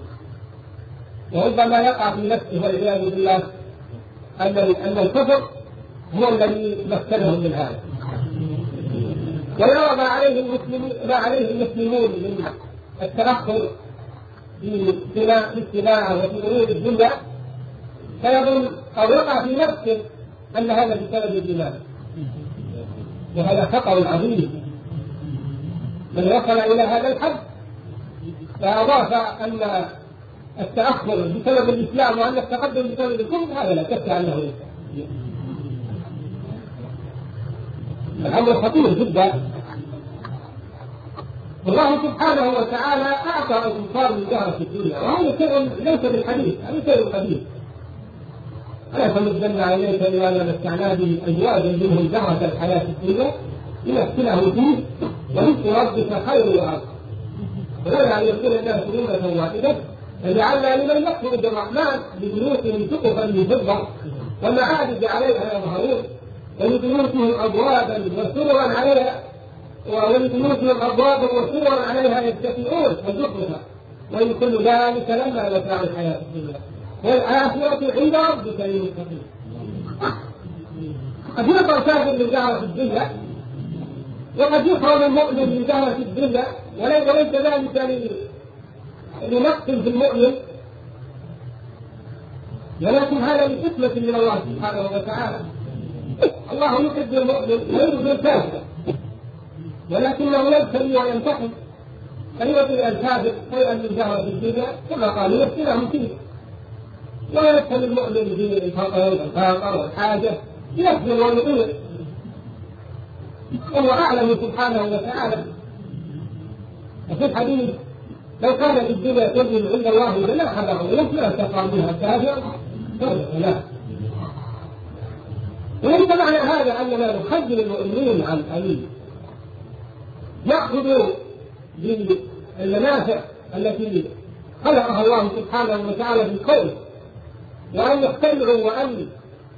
وربما يقع في نفسه والعياذ بالله أن أن الكفر هو الذي مكنهم من هذا، ويرى ما عليه المسلمون ما عليه المسلمون من التأخر في الصناعة وفي أمور الدنيا، فيظن أو يقع في نفسه أن هذا بسبب الإيمان، وهذا خطأ عظيم. من وصل إلى هذا الحد فأضاف أن التأخر بسبب الإسلام وأن التقدم بسبب الكفر، هذا لا شك أنه الأمر خطير جدا. الله سبحانه وتعالى أعطى الكفار من زهرة الدنيا، وهذا شيء ليس بالحديث، هذا شيء قديم. ألا تمدنا إليك بما متعنا به أزواجا منهم زهرة الحياة الدنيا لنفتنهم فيه ورزق ربك خير وأبقى. ولولا أن يكون الناس أمة واحدة فجعلنا لمن يكفر بالرحمن لبيوتهم سقفا من فضة ومعابد عليها يظهرون ولبيوتهم أبوابا وسررا عليها ولبيوتهم أبوابا وسررا عليها يتكئون وزخرفا وإن كل ذلك لما متاع الحياة الدنيا والآخرة عند ربك للمتقين. قد يقع كافر من زهرة الدنيا وقد يقع المؤمن من زهرة الدنيا، وليس ذلك لنقص في المؤمن، ولكن هذا لحكمة من الله سبحانه وتعالى. الله يحب المؤمن ويرضي الكافر، ولكنه يبتلي ويمتحن، فيعطي الكافر شيئا من زهرة الدنيا كما قالوا يفتنهم فيه، ويبتلي المؤمن بالفقر والفاقة والحاجة يصبر ويطيع، وهو أعلم سبحانه وتعالى. وفي الحديث: لو كانت الدنيا تجد عند الله لما حبه ولم تقع بها كافر لا. وليس معنى هذا أننا نخجل المؤمنين عن أن يأخذوا بالمنافع التي خلقها الله سبحانه وتعالى في الكون، وأن يخترعوا وأن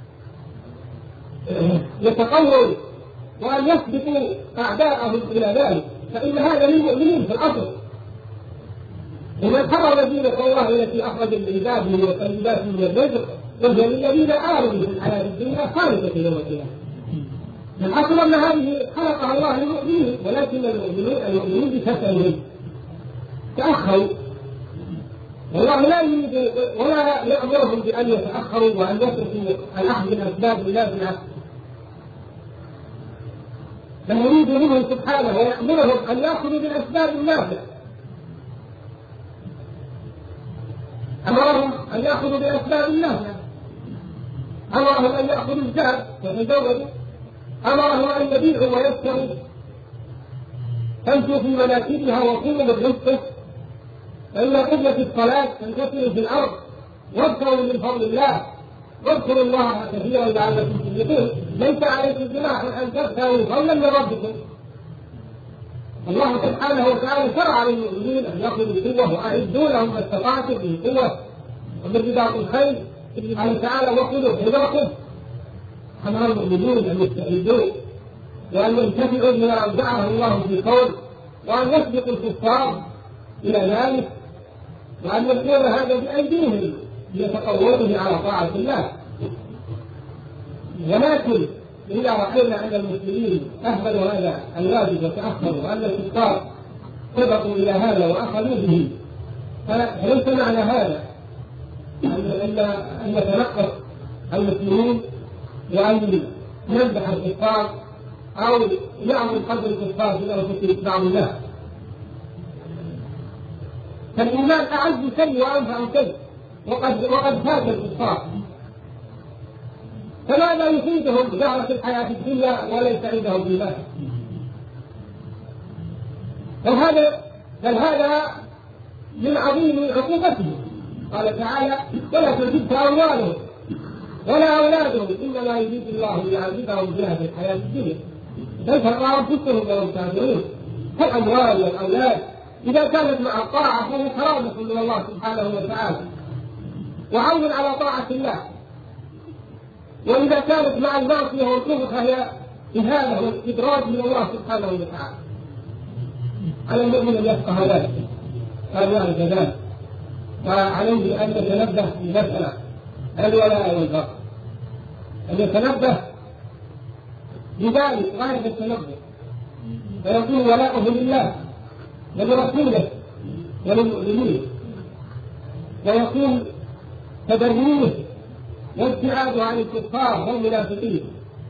يتقووا وأن يثبتوا أعداءهم إلى ذلك، فإن هذا للمؤمنين في الأصل. ومن حرم دينة الله التي أخرج العباد من الطيبات من الرزق وهي للذين آمنوا في الحياة الدنيا خالصة يوم القيامة. الأصل أن هذه خلقها الله للمؤمنين، ولكن المؤمنين المؤمنين بكسلهم تأخروا، والله لا يريد ولا يأمرهم بأن يتأخروا وأن يتركوا الأخذ بالأسباب النافعة. بل يريد منهم سبحانه ويأمرهم أن يأخذوا بالأسباب النافعة. أمرهم أن يأخذوا بالأسباب النافعة، أمرهم أن يأخذوا الزاد ويتزوجوا، أمرهم أن يبيعوا ويشتروا، تمشوا في مناكبها وكلوا من رزقه، فإن قلة الصلاة تنتشر في الأرض، واذكروا من فضل الله واذكروا الله كثيرا لعلكم تفلحون. ليس عليكم جناح أن تبتغوا فضلا من ربكم. الله سبحانه وتعالى شرع للمؤمنين أن يأخذوا بالقوة وأعدوا لهم ما استطعتم به قوة ومن رباط الخيل. قال تعالى وخذوا حذركم. أمر المؤمنين أن يستعدوا وأن ينتفعوا بما أودعه الله في قول، وأن يسبقوا الكفار إلى ذلك، وأن يكون هذا بأيديهم ليتقووا على طاعة الله. ولكن إذا رأينا أن المسلمين أهملوا هذا الواجب وتأخروا وأن الكفار سبقوا إلى هذا وأخذوا به، فليس معنى هذا أن نتنقص المسلمين وأن نمدح الكفار أو يعمل قدر الكفار في أنفسهم بعض الناس. فالإيمان أعز شيء وأنفع شيء، وقد وقد فات الكفار، فماذا يفيدهم زهرة الحياة الدنيا وليس عندهم إيمان؟ بل هذا بل هذا من عظيم عقوبتهم. قال تعالى ولا تزدك أموالهم ولا أولادهم إنما يريد الله ليعذبهم بها في الحياة الدنيا فيفرغ أنفسهم وهم كافرون. فالأموال والأولاد إذا كانت مع الطاعة فهي كرامة من الله سبحانه وتعالى وعون على طاعة الله، وإذا كانت مع المعصية والكفر فهي إهانة واستدراج من الله سبحانه وتعالى. على المؤمن أن يفقه ذلك، قال يعرف ذلك، وعليه أن يتنبه لمسألة الولاء والبراء، أن يتنبه بذلك غاية التنبه، فيكون ولاؤه لله ولرسوله وللمؤمنين، ويكون تبريره وابتعاده عن الكفار والمنافقين،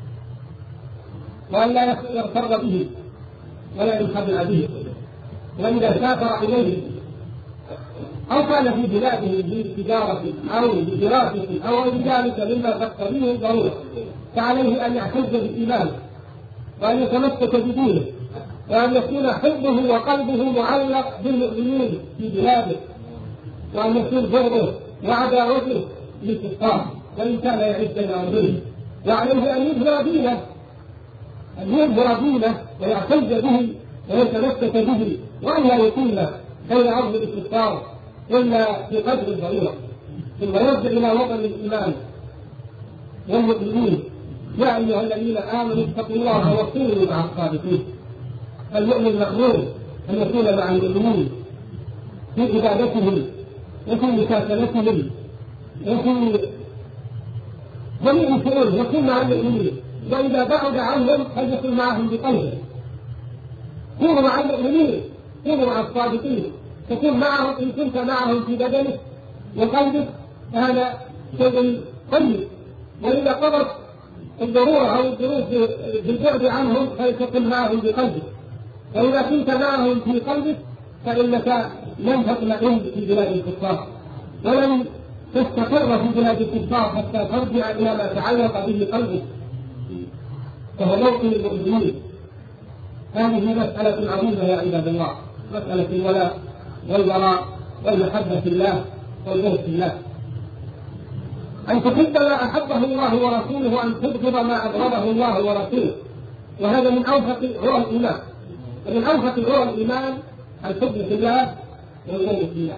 وأن لا يغتر به ولا ينخدع به. وإذا سافر إليه أو كان في بلاده بتجارة أو بدراسة أو غير ذلك مما تقتضيه الضرورة، فعليه أن يعتز بالإيمان وأن يتمسك بدينه، وأن يكون حبه وقلبه معلق بالمؤمنين في بلاده، وأن يكون بغضه وعداوته للكفار وإن كان يعز بين أمرهم. وعليه أن يظهر دينه أن يظهر دينه ويعتز به ويتمسك به، وأن لا يكون بين أرض الكفار إلا في قدر الضرورة، ثم يرجع إلى وطن الإيمان والمؤمنين. يا أيها الذين آمنوا اتقوا الله وكونوا مع الصادقين. المؤمن مأمور أن يكون مع المؤمنين في عبادتهم وفي مكاتبتهم وفي جميع الشؤون، يكون مع المؤمنين، وإذا بعد عنهم فليكن معهم بقلبه. كونوا مع المؤمنين، كونوا مع الصادقين، تكون معهم إن كنت معهم في بدنك وقلبك فهذا شيء طيب، وإذا قضت الضرورة أو الظروف بالبعد عنهم فلتكن معهم بقلبك، وإذا كنت معهم في قلبك فإنك لن تطمئن في بلاد الكفار ولن تستقر في بلاد الكفار حتى ترجع إلى ما تعلق به قلبك، فهو موطن المؤمنين. هذه مسألة عظيمة يا عباد الله، مسألة الولاء والبراء والمحبة في الله والبغض في الله، أن تحب ما أحبه الله ورسوله وأن تبغض ما أبغضه الله ورسوله، وهذا من أوفق عرى الإيمان. ومن أوفق عرى الإيمان الحب في الله والبغض في الله.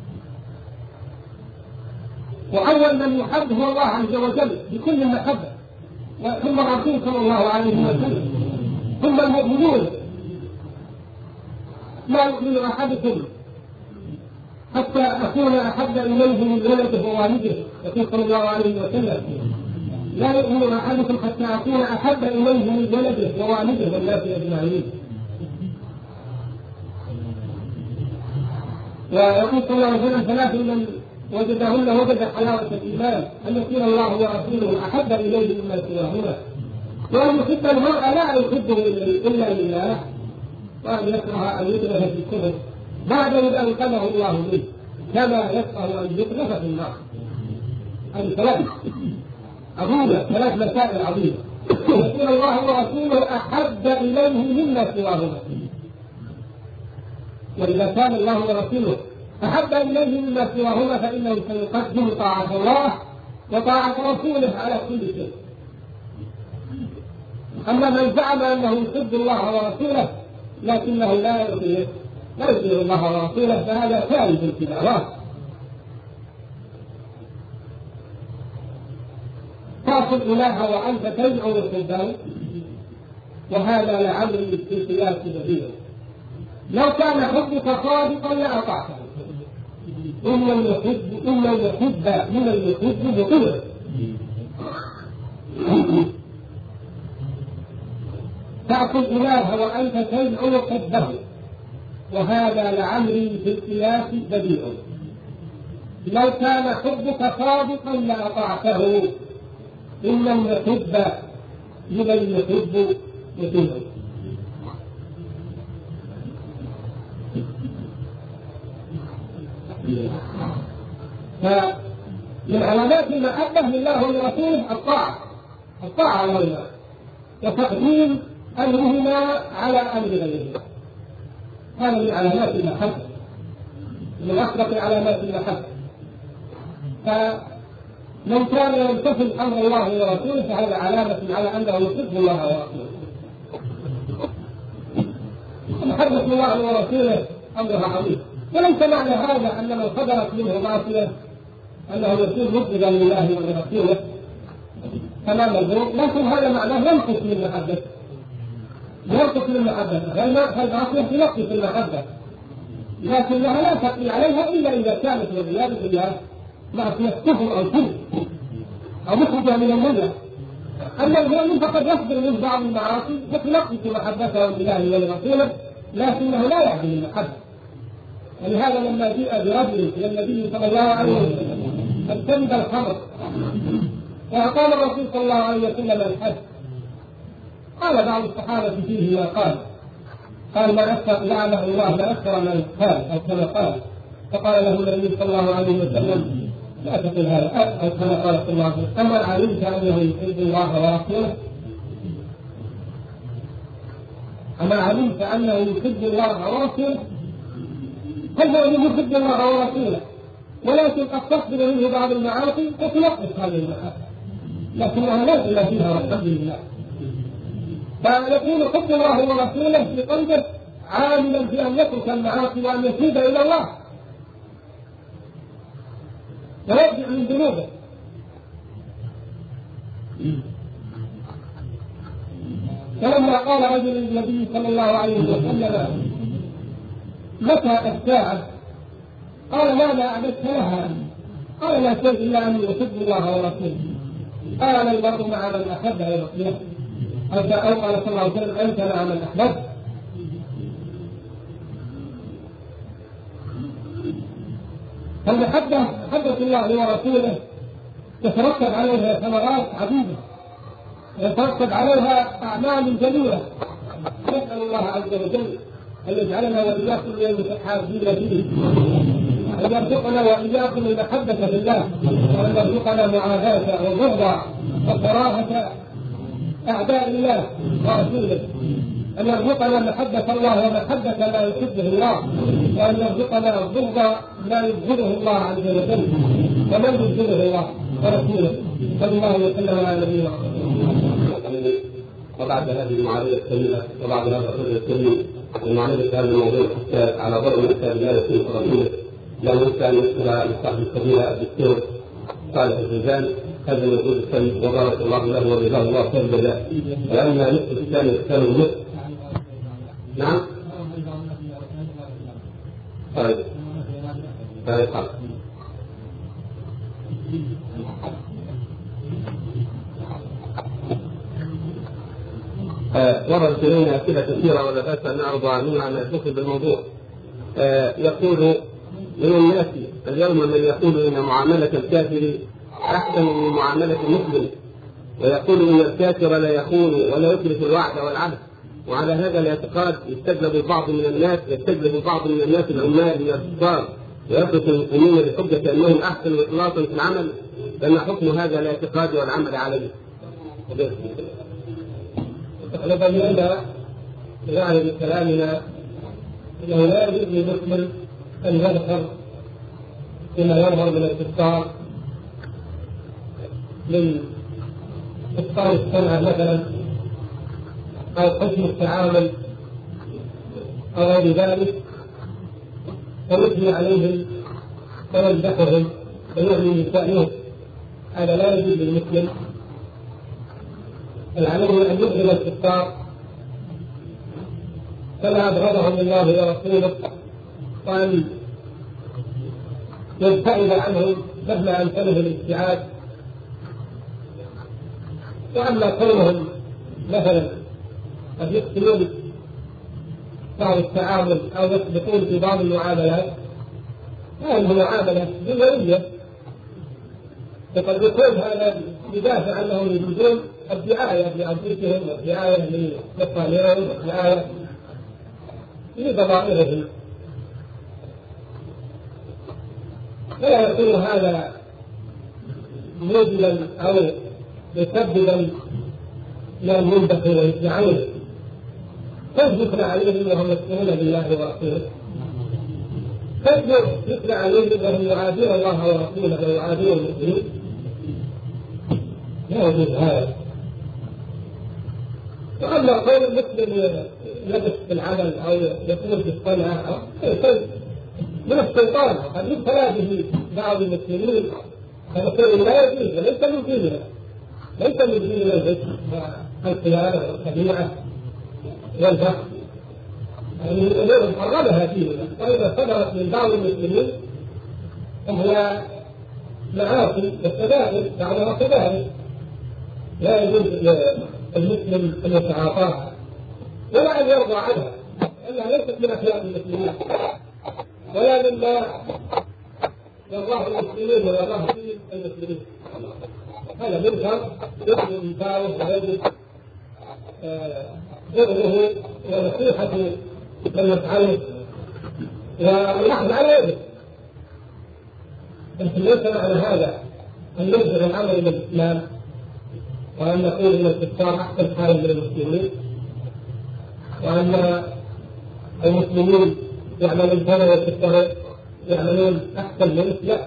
وأول من يحب هو الله عز وجل بكل المحبة، ثم الرسول صلى الله عليه وسلم، ثم المؤمنون. لا يؤمن أحدكم حتى أكون أحب إليه من ولده ووالده، يقول صلى الله عليه وسلم: لا يؤمن أحدكم حتى أكون أحب إليه من ولده ووالده والناس أجمعين. ويقول صلى الله عليه وسلم: ثلاث من وجدهن وجد حلاوة الإيمان، أن يكون الله ورسوله أحب إليه مما سواهما. وأن يحب المرأة لا يحبه إلا لله، وأن يكره أن يدرك في الكفر بعد أن أنقذه الله منه، كما يكره أن يدرك في النار. هذه ثلاث عظيمة، ثلاث مسائل عظيمة يكون الله ورسوله أحب إليه مما سواهما. وإذا كان الله ورسوله أحب إليه مما سواهما فإنه سيقدم طاعة الله وطاعة رسوله على كل شيء. أما من زعم أنه يحب الله ورسوله لكنه لا يطيع لا يطيع الله ورسوله فهذا خارج الكتاب. تعصي الإله وأنت تدعو للحبان، وهذا لعمري في القياس بديل. لو كان حبك صادقا لأطعته، إن لم يحب إن لم يحب من يحب بطوله. تعصي الإله وأنت تدعو حبه، وهذا لعمري في القياس بديل. لو كان حبك صادقا لأطعته، إن لم يحب لمن يحب بطوله. فمن علامات المحبة لله ولرسوله الطاعة، الطاعة لله وتقديم أمرهما على أمر غيرهما. هذا من علامات المحبة، من أصدق علامات المحبة. فمن كان يمتثل أمر الله ورسوله فهذا علامة على أنه يحب الله ورسوله. محبة الله ورسوله أمرها عظيم، وليس معنى هذا أن من صدرت منه معصية أنه يكون مبغضا لله ولرسوله تمام الظروف، لكن هذا معناه ينقص من محبته، ينقص من محبته، فالمعصية تنقص المحبة، لكنها لا تقضي عليها إلا إذا كانت والعياذ بالله معصية كفر أو شرك أو مخرجة من الملة. أما المؤمن فقد يصدر من بعض المعاصي فتنقص محبته لله ولرسوله، لكنه لا يعدل المحبة. ولهذا لما جاء برجل إلى النبي صلى الله عليه وسلم فاجتنب الخمر، وقال الرسول صلى الله عليه وسلم الحد، قال بعض الصحابة فيه ما قال، قال ما أكثر لعنه الله ما أكثر من قال أو كما قال، فقال له النبي صلى الله عليه وسلم لا تقل هذا أو كما قال صلى الله عليه وسلم، أما علمت أنه يحب الله ورسوله أما علمت أنه يحب الله ورسوله هل هو يحب الله ورسوله، ولكن قد تصدر منه بعض المعاصي وتنقص هذه المحبة، لكنها لا إلا فيها والحمد لله. فيكون حب الله ورسوله في قلبه عاملا في أن يترك المعاصي وأن يتوب إلى الله ويرجع من ذنوبه. فلما قال رجل للنبي صلى الله عليه وسلم متى الساعة؟ قال ماذا أعددت لها؟ قال لا شيء إلا أن يحب الله ورسوله. قال المرء مع من أحب يرسله، أو قال صلى الله عليه وسلم أنت مع من أحببت. فالمحبة محبة الله ورسوله تترتب عليها ثمرات عديدة، يترتب عليها أعمال جميلة. نسأل الله عز وجل أن يجعلنا وإياكم من المتحابين به، أن يرزقنا وإياكم المحبة في الله، وأن يرزقنا معاداة وبغض وكراهة أعداء الله ورسوله، أن يرزقنا محبة الله ومحبة ما يحبه الله، وأن يرزقنا بغض ما يبغضه الله عز وجل ومن يبغضه الله ورسوله. صلى الله وسلم على نبينا محمد. وبعد هذه المعارضة الكريمة وبعد هذا الرجل الكريم المعارضة هذا الموضوع على ضوء الكتاب الله ورسوله، لا بد أن يذكر لصاحب الكبيرة الدكتور صالح الزنزان هذا الموجود الكريم وبارك الله له وجزاه الله خير الجزاء. لأن نصف الثاني كتاب النصف. نعم. طيب. طيب. آه وردت إلينا أسئلة كثيرة ولا بأس أن نعرض منها ما يدخل بالموضوع. آه يقول من الناس اليوم من يقول إن معاملة الكافر أحسن من معاملة المسلم، ويقول إن الكافر لا يخون ولا يخلف الوعد والعهد. وعلى هذا الاعتقاد يستجلب البعض من الناس يستجلب البعض من الناس العمال من الكفار ويصف المسلمين بحجة أنهم أحسن إخلاصا في العمل، فما حكم هذا الاعتقاد والعمل عليه؟ لبينا يعني بكلامنا انه لا يجوز للمسلم ان يذكر فيما يظهر من الاستفسار من إفطار السمعة مثلا أو حسن التعامل أو غير ذلك، فيثني عليهم ويمدحهم ويغني من شأنهم. هذا لا يجوز للمسلم، بل عليه أن يظهر الاستفسار كما أبغضهم الله ورسوله، وأن يبتعد عنهم مهما أمكنه الابتعاد. وأما كونهم مثلا قد يحسنون بعض التعامل أو يسبقون في بعض المعاملات، هذه معاملة دنيوية، فقد يكون هذا يدافع عنهم يجوزون الدعاية لأنفسهم والدعاية لمصالحهم والدعاية لضمائرهم، فلا يكون هذا موجبا أو مسببا للمنبخ ويدعون. كيف يتلى عليهم وهم يكفرون بالله ورسوله؟ كيف يتلى عليهم وهم يعادون الله ورسوله ويعادون المسلمين؟ لا يجوز هذا. وأما قول المسلم يلبس في العمل أو يكون في الصنعة من الشيطان قد يبتلى به بعض المسلمين، هذا شيء لا يجوز وليس من ديننا، ليس من ديننا الغش والخيانة والخديعة والبخس، هذه الأمور حرمها ديننا. فإذا صدرت من بعض المسلمين فهي معاصي وكبائر بعضها كبائر لا يجوز للمسلم أن يتعاطاها ولا أن يرضى عنها، لأنها ليست من أخلاق المسلمين ولا مما يرضاه المسلمين ويرضاه فيه المسلمين. هذا منكر يجب إنكاره ويجب ذكره ونصيحة من يفعله والأخذ على يده. لكن ليس معنى هذا أن نظهر العمل من الإسلام وأن نقول إن الكفار أحسن حالا من المسلمين وأن المسلمين يعملون كذا والكفار يعملون أحسن من الإسلام.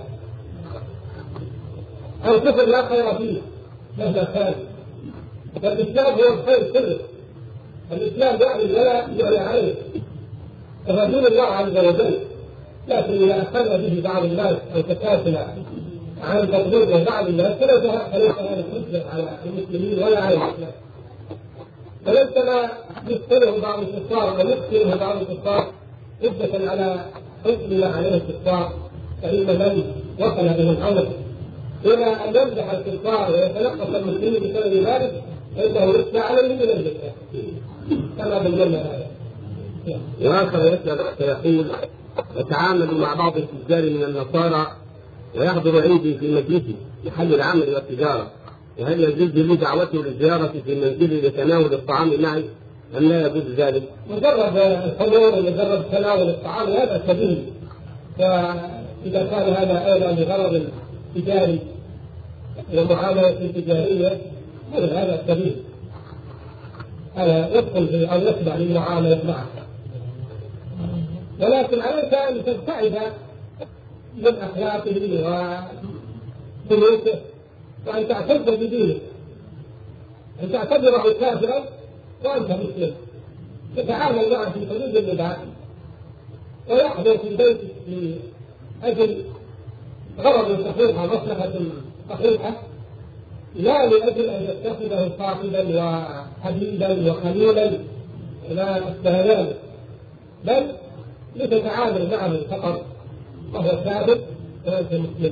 الكفر لا خير فيه مهما كان، فالإسلام هو الخير كله. الإسلام يعني لا يعلى عليه تفضيل الله عز وجل، لكن إذا أخذ به بعض الناس أو تكاسل عن تقدير بعض الناس فليس هذا حجة على المسلمين ولا على الإسلام. فليس ما يفتره بعض الكفار ويفتره بعض الكفار حجة على حكم ما عليه الكفار، فإن من وصل به الأمر إلى أن يمدح الكفار ويتنقص المسلمين بسبب ذلك فإنه يتبع عليه من الجنة كما بينا هذا. وآخر يسأل فيقول: أتعامل مع بعض التجار من النصارى ويحضر عندي في مجلسي محل العمل والتجارة، وهل يجوز لي دعوته للزيارة في منزلي لتناول الطعام معي أم لا يجوز ذلك؟ مجرد الحضور ومجرد تناول الطعام هذا سبيل، فإذا كان هذا أيضا لغرض تجاري ومعاملة تجارية هذا سبيل، هذا يدخل في أو يتبع للمعاملة معه. ولكن عليك أن تبتعد من أخلاقه وسلوكه وأن تعتز بدينه، أن تعتبره كافرا وأنت مسلم، تتعامل معه في حدود النبات ويحضر في البيت لأجل غرض صحيحة مصلحة صحيحة، لا لأجل أن يتخذه صاحبا وحبيبا وخليلا إلى استهلال، بل لتتعامل معه فقط وهو كافر وأنت مسلم.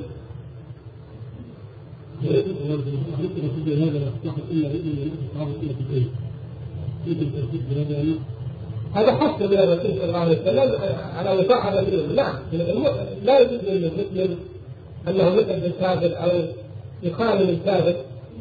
هذا حث من الرسول صلى الله عليه وسلم على مصاحبة العلم. نعم، لا يجوز للمسلم أنه يكذب الكافر أو يخالف الكافر،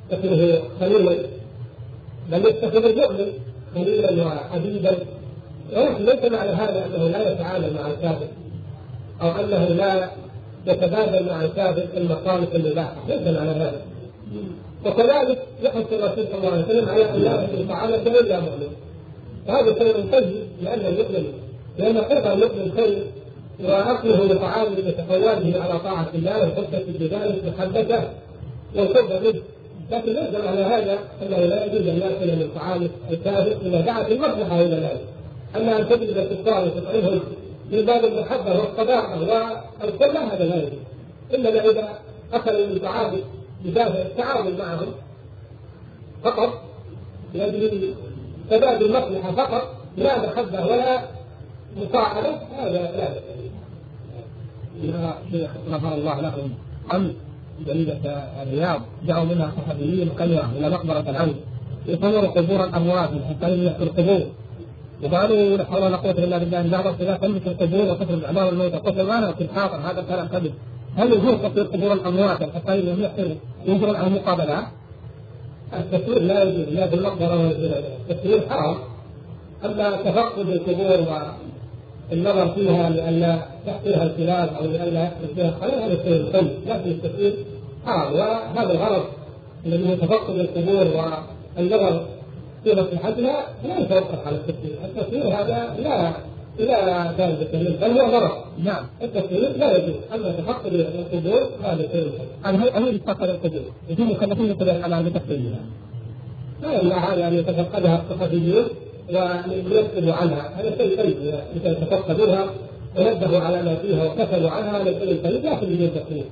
يتخذه خليلا، بل يتخذ المؤمن خليلا وحبيبا. ولكن ليس معنى هذا أنه لا يتعامل مع الكافر أو أنه لا يتبادل مع الكافر المصالح المباحة، ليس معنى هذا. وكذلك يحث الرسول صلى الله عليه وسلم على أن لا يحب طعامك إلا مؤمن، وهذا خير طيب لأن المؤمن لأن قرب المؤمن خير، وأكله لطعامه يتقوى على طاعة الله والحثة بذلك محبته والحب منه. لكن ليس على هذا أنه لا يجوز أن يأكل من طعام الكافر إذا دعت المصلحة إلى ذلك. أما أن تجد الكفار وتطعمهم من باب المحبة والصداقة والكل هذا لا يجوز، إلا إذا أكلوا من طعام بدافع التعامل معهم فقط لأجل سداد المصلحة فقط، لا محبة ولا مصاحبة، هذا لا يجوز. يا شيخ غفر الله لهم أمس جريدة الرياض جاءوا منها صحفيين قليلا إلى مقبرة العود يصوروا قبور الأموات حتى يملكوا القبور، وقالوا لا حول ولا قوة إلا بالله إن بعض الناس تملك القبور وتخرج أعمال الموتى. قلت أنا في الحاضر هذا كلام كذب. هل يجوز تصوير قبور الأموات حتى يملكوا ينظرون على المقابلات؟ التصوير لا يجوز لا بالمقبرة ولا بالغيرها، التصوير حرام. أما تفقد القبور والنظر فيها لئلا تحتها الكلاب أو لئلا يحصل فيها خلل هذا شيء طيب، لكن التصوير حرام. وهذا الغرض الذي هو تفقد القبور والنظر في مصلحتها لا يتوقف على التصوير. التصوير هذا لا لا كان بالتمييز بل هو غرض. نعم التصوير لا يجوز. أما تفقد القبور هذا شيء طيب. هل هل يتفقد القبور يجب مكلفين يتبع على بتفقدها؟ لا يمنع هذا أن يتفقدها الصحفيون ويكتبوا عنها، هذا شيء طيب إذا يتفقدوها ونبهوا على ما فيها وكتبوا عنها هذا شيء طيب لكن بدون تصوير.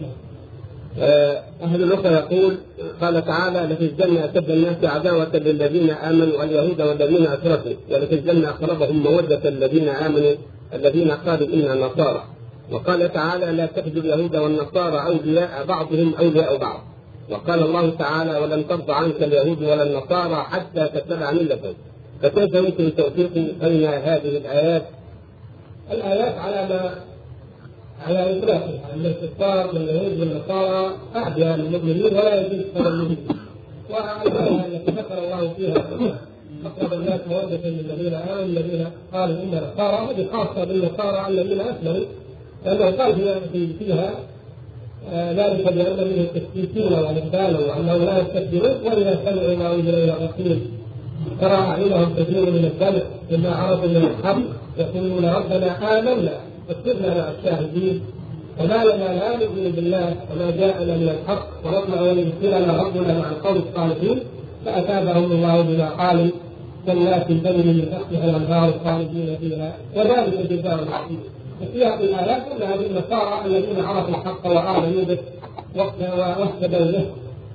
أهل الأخرى يقول قال تعالى لفي الجنة أشد الناس عداوة للذين آمنوا اليهود والذين أشركوا ولفي الجنة أقربهم مودة الذين آمنوا الذين قالوا إنا نصارى. وقال تعالى لا تجد اليهود والنصارى أولياء بعضهم أولياء بعض. وقال الله تعالى ولن ترضى عنك اليهود ولا النصارى حتى تتبع ملتهم. فكيف يمكن التوفيق بين هذه الآيات؟ الآيات على ما على إطلاقها أن الكفار واليهود والنصارى أعداء للمؤمنين ولا يجوز تولهم. والآية التي ذكر الله فيها أقرب الناس مودة للذين آمنوا الذين قالوا إنا نصارى، هذه خاصة بالنصارى الذين أسلموا، لأنه قال فيها, فيها آه ذلك بأن منهم تسكيتين وإنكالا وأنهم لا يستكبرون وإذا سمعوا ما أنزل إلى الرسول ترى أعينهم تفيض من الدم مما عرفوا من الحق يقولون ربنا آمنا فاكتبنا مع الشاهدين. وما لنا لا نؤمن بالله وما جاءنا من الحق ونطمع ان يدخلنا ربنا مع القوم الصالحين فأثابهم الله بما قالوا جنات تجري من تحتها الأنهار خالدين فيها وذلك جزاء العظيم. وفيها في الآيات أن هذه النصارى الذين عرفوا الحق وآمنوا به واهتدوا به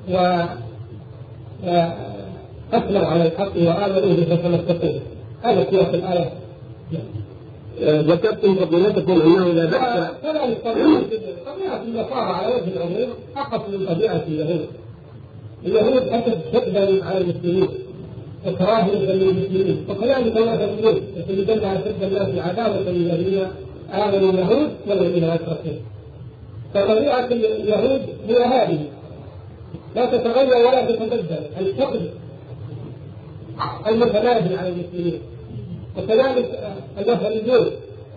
وأسلموا على الحق وآمنوا به فتمسكوا به. هذا سياق الآية. ذكرتم فضيلتكم انه لا باس. كذلك طبيعه النصارى على وجه العموم اقص من طبيعه اليهود. اليهود اشد شدا على المسلمين وكراهيه للمسلمين، وكذلك اليهود يجدون اشد الناس عداوه للذين امنوا اليهود والذين اشركوا. فطبيعه اليهود هي هذه لا تتغير ولا تتبدل، الحقد المتبادل على المسلمين. وكذلك الوثنيون،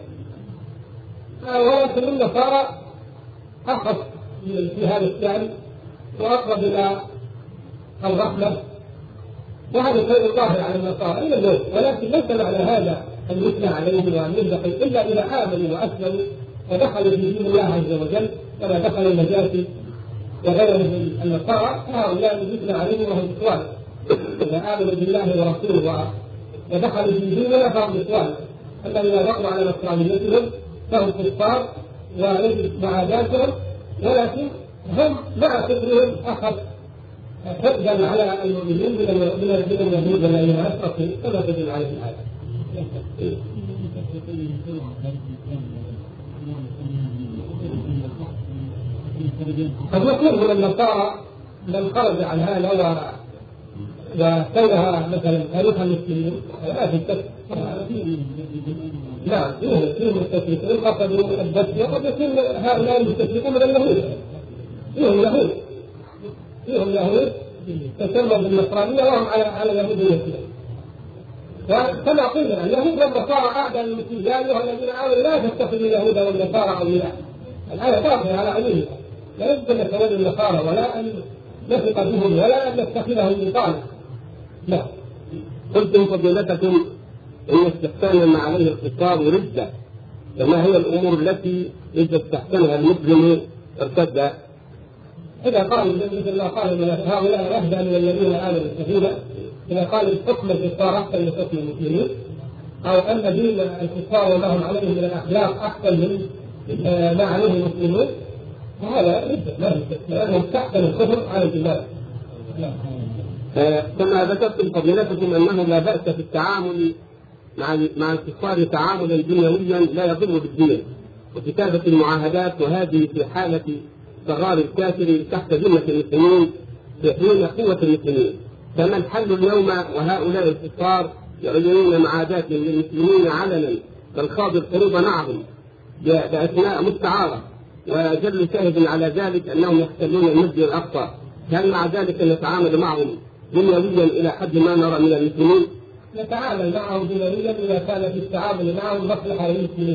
ولكن النصارى أخف في هذا الشأن وأقرب إلى الغفلة، وهذا شيء ظاهر على النصارى إلى اليوم. ولكن ليس معنى هذا أن يثنى عليه وأن يمدح إلا إذا آمنوا وأسلموا ودخلوا في دين الله عز وجل كما دخل المجاسي وغيرهم من النصارى، فهؤلاء يثنى عليهم وهم إخوان إذا آمنوا بالله ورسوله ودخلوا في ديننا فهم إخوان. أما إذا بقوا على نصرانيتهم فهم كفار وليس مع ذاتهم، ولكن هم مع كفرهم أخذ حقدا على المؤمنين من اليهود والذين أشركوا كما تدل عليه الآية. قد يكون من النصارى من خرج عن هذا وكونها مثلا تاريخ المسلمين لا تتفق. نعم فيهم مستشرقين قصدوا الدسية، قد يكون هؤلاء المستشرقون من اليهود، فيهم يهود فيهم يهود تسموا بالنصرانية وهم على على اليهود والمسلمين. وكما قلنا اليهود والنصارى أعداء للمسلمين، يا أيها الذين آمنوا لا تتخذوا اليهود والنصارى أولياء. الآية واضحة على عيونها، لا يمكن أن نتولى النصارى ولا أن نثق بهم ولا أن نتخذهم بطانا. لا. قلتم فضيلتكم إن استحسان ما عليه الخطاب ردة، فما هي الأمور التي إذا استحسنها المسلم ارتد؟ إذا قال مثل ما قال هؤلاء أهدى من الذين آمنوا كثيرا، إذا قال حكم الكفار أحسن من حكم المسلمين، أو أن دين الكفار وما هم عليه من الأخلاق أحسن من ما عليه المسلمون، فهذا ردة لا ردة، لأنهم استحسنوا الكفر على الإيمان. كما ذكرتم فضيلتكم أنه لا بأس في التعامل مع مع الكفار تعاملا دنيويا لا يضر بالدين وكتابة المعاهدات، وهذه في حالة صغار الكافر تحت ذمة المسلمين في حين قوة المسلمين. فما الحل اليوم وهؤلاء الكفار يعلنون معاداتهم للمسلمين علنا بل خاضوا الحروب معهم بأثناء مستعارة، وجل شاهد على ذلك أنهم يحتلون المسجد الأقصى، هل مع ذلك نتعامل معهم دنيويا إلى حد ما نرى من المسلمين؟ نتعامل معهم دنيويا إذا كان في التعامل معهم مصلحة للمسلمين.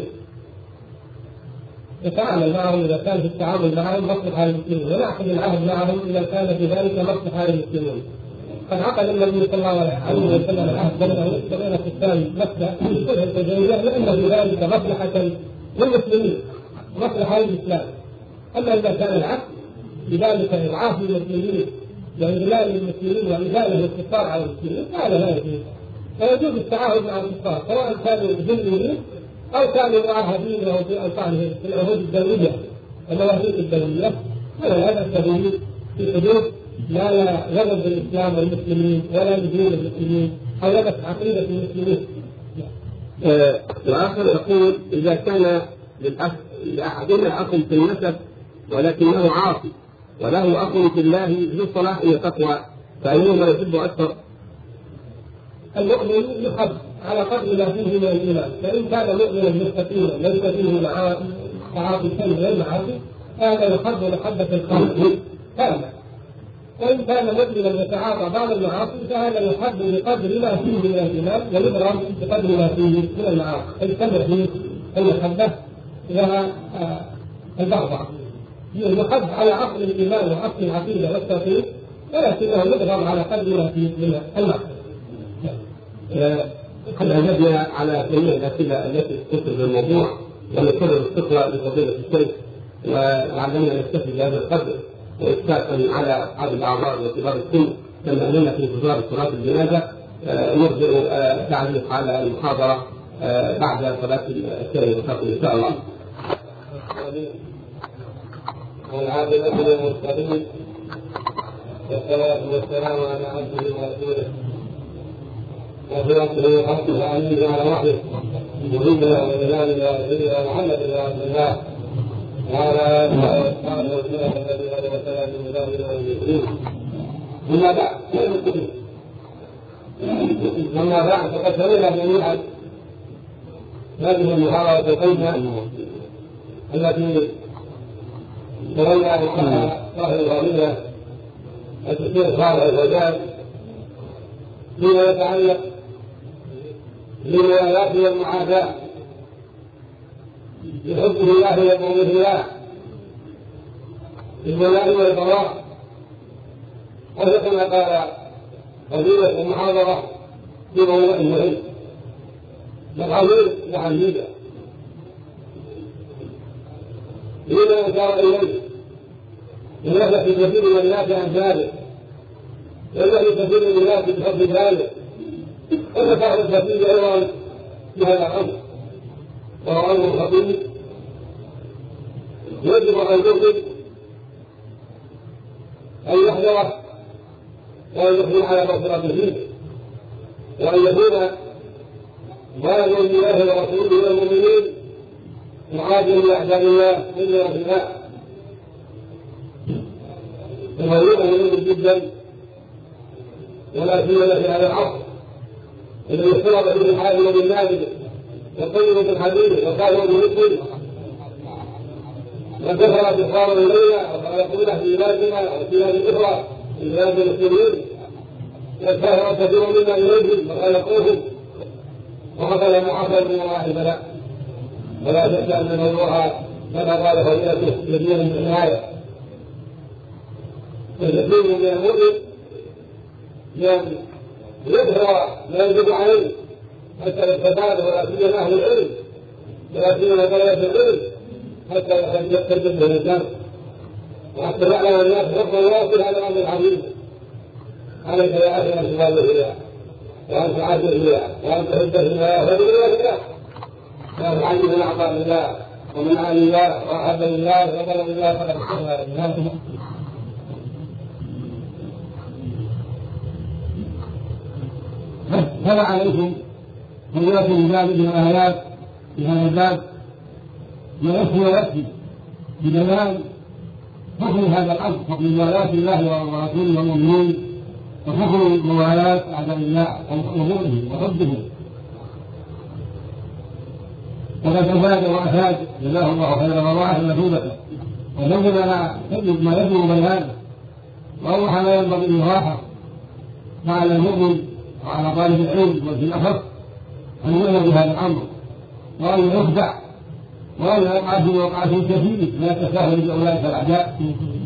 نتعامل معهم إذا كان في التعامل معهم مصلحة للمسلمين، ونعقد العهد معهم إذا كان في ذلك مصلحة للمسلمين. قد عقد النبي صلى الله عليه وسلم العهد بين سكان مكة بالصلح الحديبية لأن في ذلك مصلحة للمسلمين، مصلحة للإسلام. أما إذا كان العكس بذلك إضعاف المسلمين وإذلال المسلمين وإذلال الكفار على المسلمين، هذا لا يجوز. فيجوز التعاهد مع الكفار سواء كانوا ذميين أو كانوا معاهدين له في أوطانهم في العهود الدولية والمواثيق الدولية، هذا لا بأس به في حدود لا يغضب الإسلام والمسلمين ولا بدين المسلمين أو يبث عقيدة المسلمين. آه وآخر يقول إذا كان للأخ لأحدنا أخ في النسب ولكنه عاصي وله أخ في الله ذو صلاح وتقوى، فأيهما يحب أكثر؟ المؤمن يحب على قدر ما فيه من الإيمان، فإن كان مؤمنا مستقيما ليس فيه تعاطي شيء من المعاصي هذا يحب محبة الخالق كاملة، وإن كان مؤمنا يتعاطى بعض المعاصي فهذا يحب بقدر ما فيه من الإيمان ويبرم بقدر ما فيه من المعاصي، فيجتمع فيه المحبة لها البغضاء. يحب على عقل الإيمان وعقل العقيدة والتوحيد، ولكنه يبغض على قدر ما فيه من المعاصي. قد أجبنا على جميع الأسئلة التي تذكر الموضوع، ونكرر الشكر لفضيلة الشيخ، وعلمنا نكتفي بهذا القدر، وإشفاقا على أصحاب الأعذار وكبار السن كما أننا في انتظار صلاة الجنازة نرجع تعليق على المحاضرة بعد صلاة الشيخ إن شاء الله. والعاقبة للمتقين والصلاة والسلام على عبده ورسوله وصلاته وحسنه عليه على وحده نبينا وإمامنا وسيدنا محمد بن عبد الله وعلى آله وأصحابه وسلم الذين وسلم إلى يوم الدين. أما بعد أما بعد فقد سمعنا جميعا هذه المحاضرة القيمة التي تولى عنها صاحب الفضيلة الشيخ صالح الفوزان فيما يتعلق بالولايات والمعاداة بحكم الله وقوله الله بالولاء والبراء، وكما قال فضيلة المحاضرة في موضوع مهم مقامير وحديدة لما أشار إليه ونفع في كثير من الناس عن ذلك، والذي كثير من الناس بحب ذلك، ونفع الكثير أيضا في هذا الأمر، وهو أمر خطير يجب أن يدرك أن يحذره وأن يحمل على بصيرة فيه، وأن يكون باب لله ورسوله والمؤمنين معاديا لأحكام الله من الله، وهو مهم جدا ولا سيما في هذا العصر الذي اختلط به الحاكم بالنادر والطيب بالحديث وقالوا بمثل وكثرت إخبار إلينا وقالوا في بلادنا وفي بلاد الأخرى بلاد المسلمين يكفر كثير مما يريدهم وخلقوهم وقتل معاصر من انواع البلاء، ولا شك ان موضوعها كما قال فضيلته كثير من النهايه. كثير من المؤمن يظهر ما يجب عليه حتى يستفاد، ولا سيما اهل العلم، ولا سيما طلبة العلم، حتى يستجد من الدم وحتى يعلم الناس ربنا واصل هذا الامر العظيم. عليك يا اخي ان تبادر اليه وان تعادل اليه وان تحب اليه وتدعو اليه، لا تعلم من اعطاء الله ومن عن الله واحب الله وقال الله فلا تستغفر الله. فلا عليكم فليأتوا بباب من الآيات في هذا الباب ويكفي ويكفي بدلال حكم هذا الأمر، حكم موالاة الله ورسوله والمؤمنين، وحكم موالاة أعداء الله وظلمه وحبه. وقد أفاد وأفاد جزاه الله خيرا وضاعف مثوبته وبين لنا ما يجب بيانه وأوضح ما ينبغي إيضاحه فعلى المؤمن وعلى طالب العلم وفي الأخص أن يؤمن بهذا الأمر وأن يخدع وأن يقع في وقعة كثير لا تساهل بأولئك الأعداء.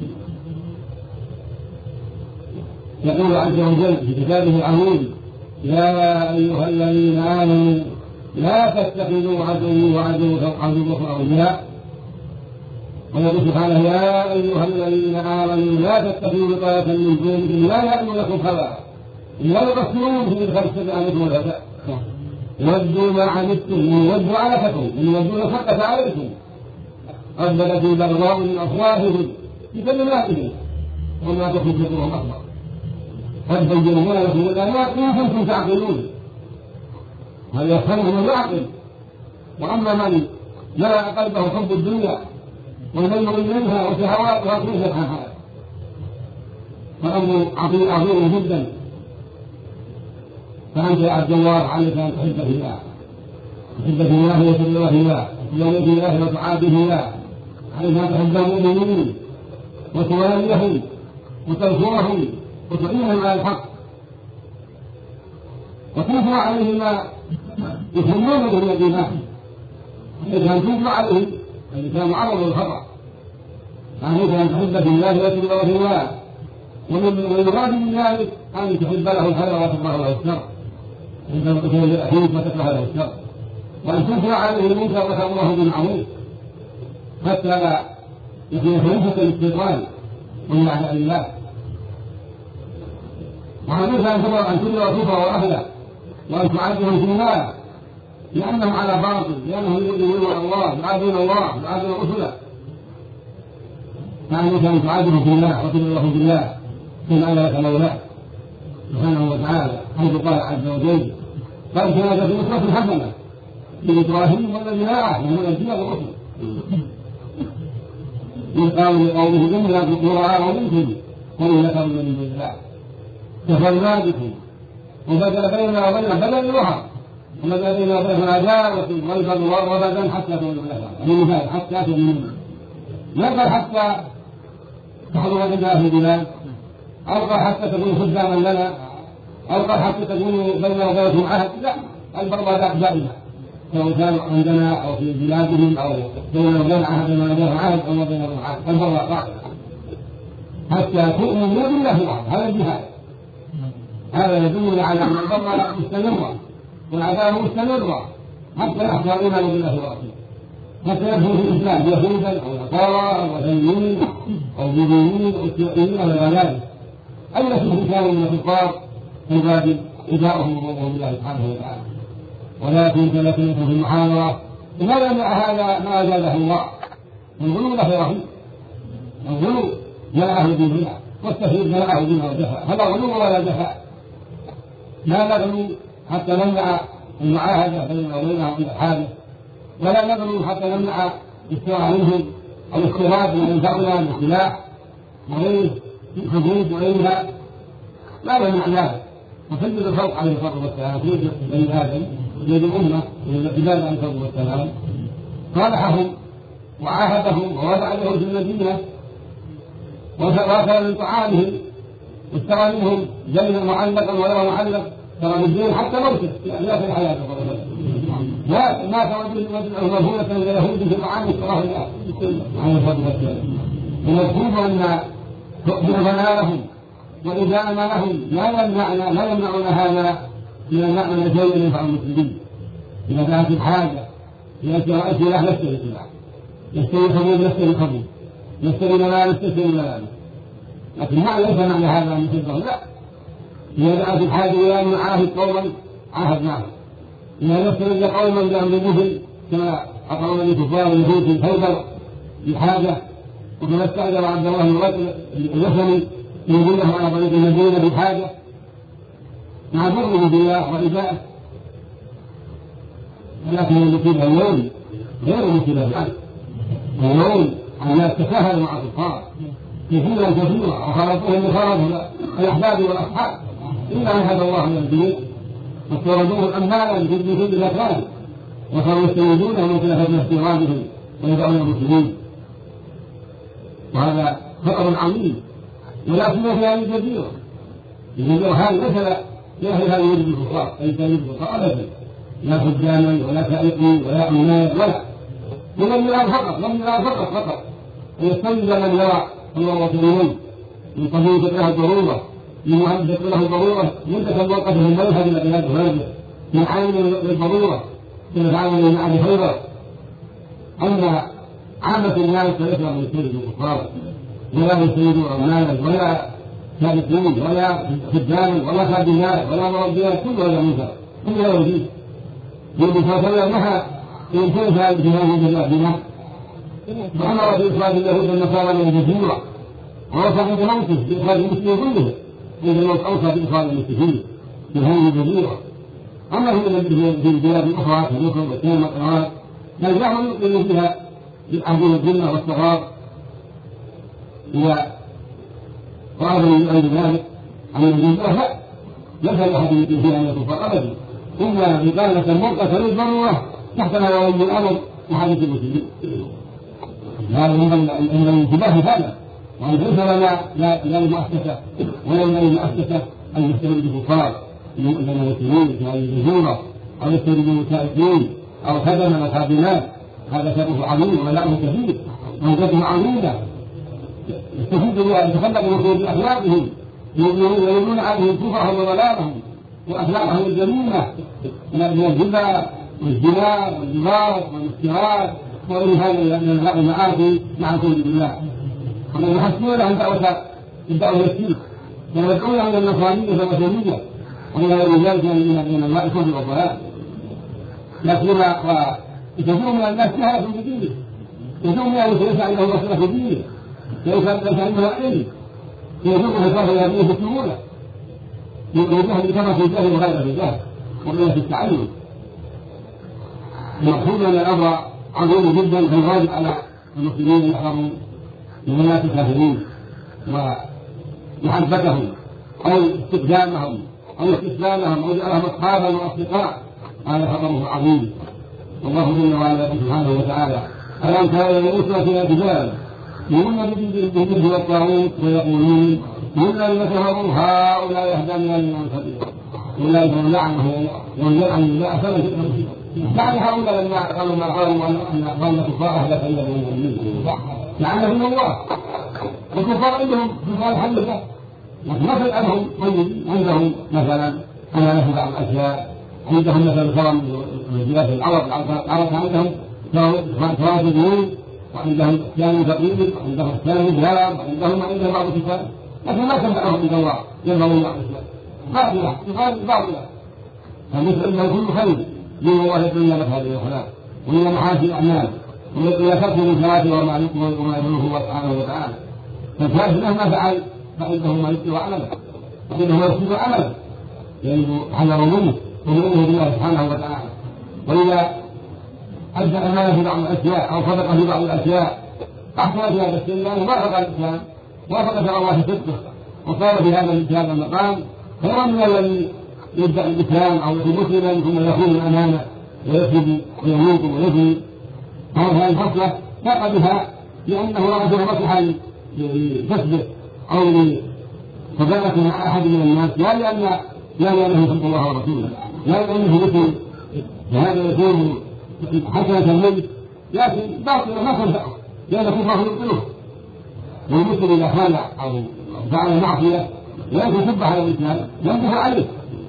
يقول عز وجل في كتابه العظيم: يا أيها الذين آمنوا لا تتخذوا عدوي وعدوكم أولياء. ويقول سبحانه: يا أيها الذين آمنوا لا تتخذوا بطانة من دونكم لا يألونكم خبالا لا يبصرون في الخمس عنكم الأذى ودوا ما عنتم ودوا علفتكم إن ودوا الحق عليكم قد بدت البغضاء من أفواههم بكلماتهم وما تخفي صدورهم أكبر قد بينا لكم الآيات ما كنتم تعقلون. هذا يفهمه من يعقل. وأما من ملأ قلبه حب الدنيا والميل منها وشهواتها كيف يفهم هذا؟ فالأمر عظيم عظيم جدا. فأنت يا عبد الله عليك أن تحب في الله، تحب في الله وتبغض في الله، وتؤمن في الله وتعادي في الله، عليك أن تحب المؤمنين وتواليهم وتنصرهم وتعينهم على الحق وتنصر عليهم ما يسمون به الإيمان. عليك أن تنصر عليهم الذي كانوا عرضوا للخطأ. عليك أن تحب في الله وتبغض في الله، ومن المراد من ذلك أن تحب له الخير وتكره له الشر، عندما تكون لأخيك وتكره له الشر، وأن تنكر عليه المنكر وتأمره بالمعروف حتى لا يكون خليفة للشيطان ومن أعداء الله. وعليك أن تبغض أن تبغض الكفر وأهله وأن تعذبهم في النار لأنهم على باطل، لأنهم يؤمنون الله يعادون الله يعادون رسله. فعليك أن تعذبهم في الله وتبغضهم في الله كما لك مولاه سبحانه وتعالى، حيث قال عز وجل: قد كانت في أسوة حسنة لإبراهيم والذين آمنوا ومن الأنبياء والرسل إذ قالوا لقومه إنا براء منكم وإن لكم من دون الله كفرنا بكم وبدل بيننا وبين بدل الوهر وبدل بيننا وبين عداوة والبغضاء وبدا حتى تؤمنوا بالله حتى تؤمنوا لا قال حتى تحضروا عندنا في البلاد، أو قال حتى تكونوا خداما لنا، أو قال حتى تكونوا بيننا وبينكم عهد. لا، البغضاء دائما سواء كانوا عندنا أو في بلادهم أو بيننا وبين عهد بيننا وبينهم عهد أو ما بينهم عهد، البغضاء قائمة حتى تؤمنوا بالله وحده. هذا الجهاد، هذا يدل على أن البغضاء مستمرة والعداوة مستمرة حتى يحصل الإيمان بالله ورسوله، حتى يدخل في الإسلام يهودا أو نصارى أو وثنيين أو بدينين أو سيئين أو غير ذلك. أي شيء كانوا من الكفار فالواجب إجاؤهم وضوءهم بالله سبحانه وتعالى، ولكن كلفنكم في المحاضرة لماذا مع هذا ما أجازه الله؟ الغلو له رهيب، الغلو جاءه بالبدع والتفريط جاءه بما وجفاء، هذا غلو ولا جفاء. لا نغلو حتى نمنع المعاهدة بيننا وبينهم عند الحادث، ولا نغلو حتى نمنع الاستواء منهم أو الاختلاط من ينفعنا بالسلاح وغيره في الحدود وغيرها، لا نمنع ذلك. وسجد الخلق عليه الصلاة والسلام في بني آدم يد الأمة بلاد عليه الصلاة والسلام صالحهم وعاهدهم ووضع لهم في المدينة وأكل من طعامهم واشترى منهم جنة معلقا ولا معلق، ترى بالدين حتى موته لا في الحياة لا ما ترى مفهومة لليهود في الطعام اشتراه الله عليه الصلاة والسلام. ومفهوم أن بغنى لهم وإذا لهم لا يمنعنا لا يمنعنا هذا من المعنى الذي ينفع المسلمين إذا كانت الحاجة يأتي رأيتي له نفسه الاتباع يستوي الخبير نفسه الخبير يستوي لا نستسلم ولا لا، لكن ما ليس معنى هذا أن يصدقه لا. إذا كانت الحاجة إلى أن نعاهد قوما عاهدناهم، إذا نستوي قوما بأمر مثل كما أقرون لكفار اليهود في خيبر بحاجة وكما استأجر عبد الله الوثني يقوله على طريق المدينة بحاجة مع بره بالله وإباءه، ولكن المصيبة اليوم غير المصيبة الآن. اليوم الناس تساهلوا مع الكفار كثيرا كثيرا وخلطوهم بخلط الأحباب والأصحاب إلا أن هدى الله من الدين وافترضوه أمالا في كل مكان وصاروا يستوردونه من خلافة استيرادهم ويدعون المسلمين، وهذا خطر عظيم. ولكن في هذه الجزيرة الجزيرة هذه مثل لا هي هذه يجب الكفار أي تجد الكفار أبدا لا خداما ولا سائقين ولا أمناء ولا ومن يرى فقط من يرى فقط فقط ويستنزل من يرى الله وسلمون من قبيل له ضرورة من مهندس له ضرورة منتكا وقته من مذهب إلى بلاد هذا من عين للضرورة كما فعلوا مع خيبر. أما عامة الناس فليس من يستند الكفار ولا يستندوا عمالا ولا سابقين ولا خداما ولا خادمات ولا مربيات، كل هذا منكر كل هذا وجيه. يقول صلى الله عليه وسلم نهى يمكن هذا الجهاد بالله بنا وأمر بإخراج اليهود والنصارى من الجزيرة ووصف بموته بإخراج المسلمين كلهم، إذا الموت أوصى بإخراج المسلمين من هذه الجزيرة. أما في البلاد الأخرى في مصر والشام والعراق فالجهل يؤمن فيها بالعهد والذمة والصغار وقالوا من أجل ذلك عن الجزيرة لا ليس لأحد يؤمن فيها أن الكفار أبدا، إلا بقالة موقفة للضرورة تحت نوعين من الأمر وحديث المسلمين. هذا من الانتباه فعلا، وأن ليس لنا لا المؤسسة ولا المؤسسة أن يستورد الكفار من المسلمين في هذه الجزيرة أو يستورد المسائلين أو خدما أو خادمات. هذا شرف عظيم وبلاء كثير وموجته عظيمة يستفيد بها يتخلق من بأخلاقهم ويبنون عليهم كفرهم وضلالهم وأخلاقهم الجميلة من الربا والزنا واللواط والافتراء وغير هذا من أخلاق المعاصي مع كل بالله. ومن يحسنون عن دعوة الدعوة الشرك ويدعون إلى النصرانية والوثنية وإلى غير ذلك من الله الكفر والضلال. لكن وكثير من الناس جهلة في دينه، كثير من الناس ليس عنده بصيرة في دينه، ليس عنده علم يذوق الكفر الذي يفتنونه يجهل كما في الجهل وغير الجهل وقلة التعلم. المقصود أن الأمر عظيم جدا فالواجب على المسلمين يحذروا من الناس الكافرين ومحبتهم أو استخدامهم أو استسلامهم أو جعلهم أصحابا وأصدقاء، هذا خطره عظيم. والله جل وعلا سبحانه وتعالى ألم تر إلى أسوة رجال يؤمنون بالجبت والطاغوت ويقولون إن الذين كفروا هؤلاء يهدى من المؤمنين سبيلا أولئك هم لعنهم ويلعن الله فمن شئ يعني هؤلاء لما قالوا ما قالوا أن ظن كفار أهلك إلا بالمؤمنين لعنهم الله. والكفار عندهم كفار الحمد لله لكن ما تلعنهم طيب. عندهم مثلا أنا له بعض الأشياء، عندهم مثلا كرم بلاد العرب العرب عندهم كرامة الدين وعندهم كانوا فقير وعندهم كانوا جار وعندهم عندهم بعض الكفار، لكن ما تنفعهم عند الله جل وعلا باطلة تقال باطلة. فمثل أنه كل خير من الله يتمنى لك هذه الأخلاق وإلى محاسن الأعمال وإلى كف من صلاته وما يفعله الله سبحانه وتعالى. فالكافر مهما فعل فإنه ما يبطل عمله وإنه يفسد عمله يجب حذر منه ومنه بالله سبحانه وتعالى. وإذا أدى أمانة في بعض الأشياء أو صدق في بعض الأشياء أحسن في هذا السن لأنه وافق الإسلام وافق شرع الله صدقه وصار في هذا في هذا المقام خيرا من الذي يدعي الإسلام أو يكون مسلما ثم يخون الأمانة ويكذب ويموت ويزني. هذه الفصلة فاق بها لأنه رأى فيها مصلحة لكسبه أو صداقة مع أحد من الناس، لا لأن لا لأنه يحب الله ورسوله، لا لأنه مسلم، فهذا يكون حسنة منه، لكن باطل ما تنفعه لأن كفره يبطله. والمسلم إذا خان أو فعل معصية ولكن سب على الإسلام ينبه عليه،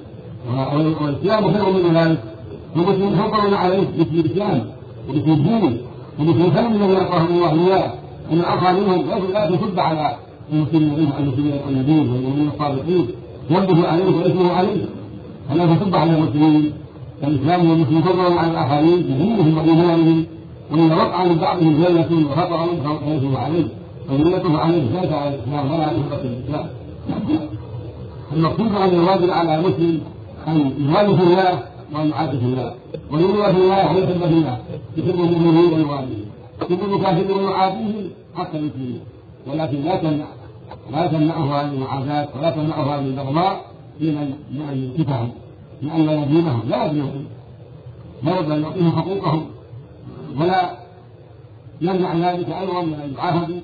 والإسلام خير من ذلك، والمسلم حرم عليه باسم الإسلام وباسم الدين وباسم خير من الذي أعطاه الله إياه، أن العصى منهم لا تسب على المسلمين والنبيين والمؤمنين الصادقين، ينبه عليه وإثمه عليه، فلا تسب على المسلمين. فالإسلام والمسلم فضل على الآخرين بدينهم وإيمانهم، وإن وقع من بعضهم زلة وخطأ فيثم عليه وملته عليه ذات على الإسلام ولا على حقة الإسلام. المقصود أن الواجب على المسلم أن يوالي في الله وأن يعادي في الله، ويوالي في الله وليس في الله، يحب المؤمنين ويواليهم، يحب المكافرين ويعاديهم حتى المسلمين، ولكن لا تمنع لا تمنعه عن المعاداة ولا تمنعه عن البغضاء لمن ينكفهم لأن لا يدينهم لا يدينهم لا يرضى أن يعطيهم حقوقهم، ولا يمنع ذلك أيضا من أن يعاهدوا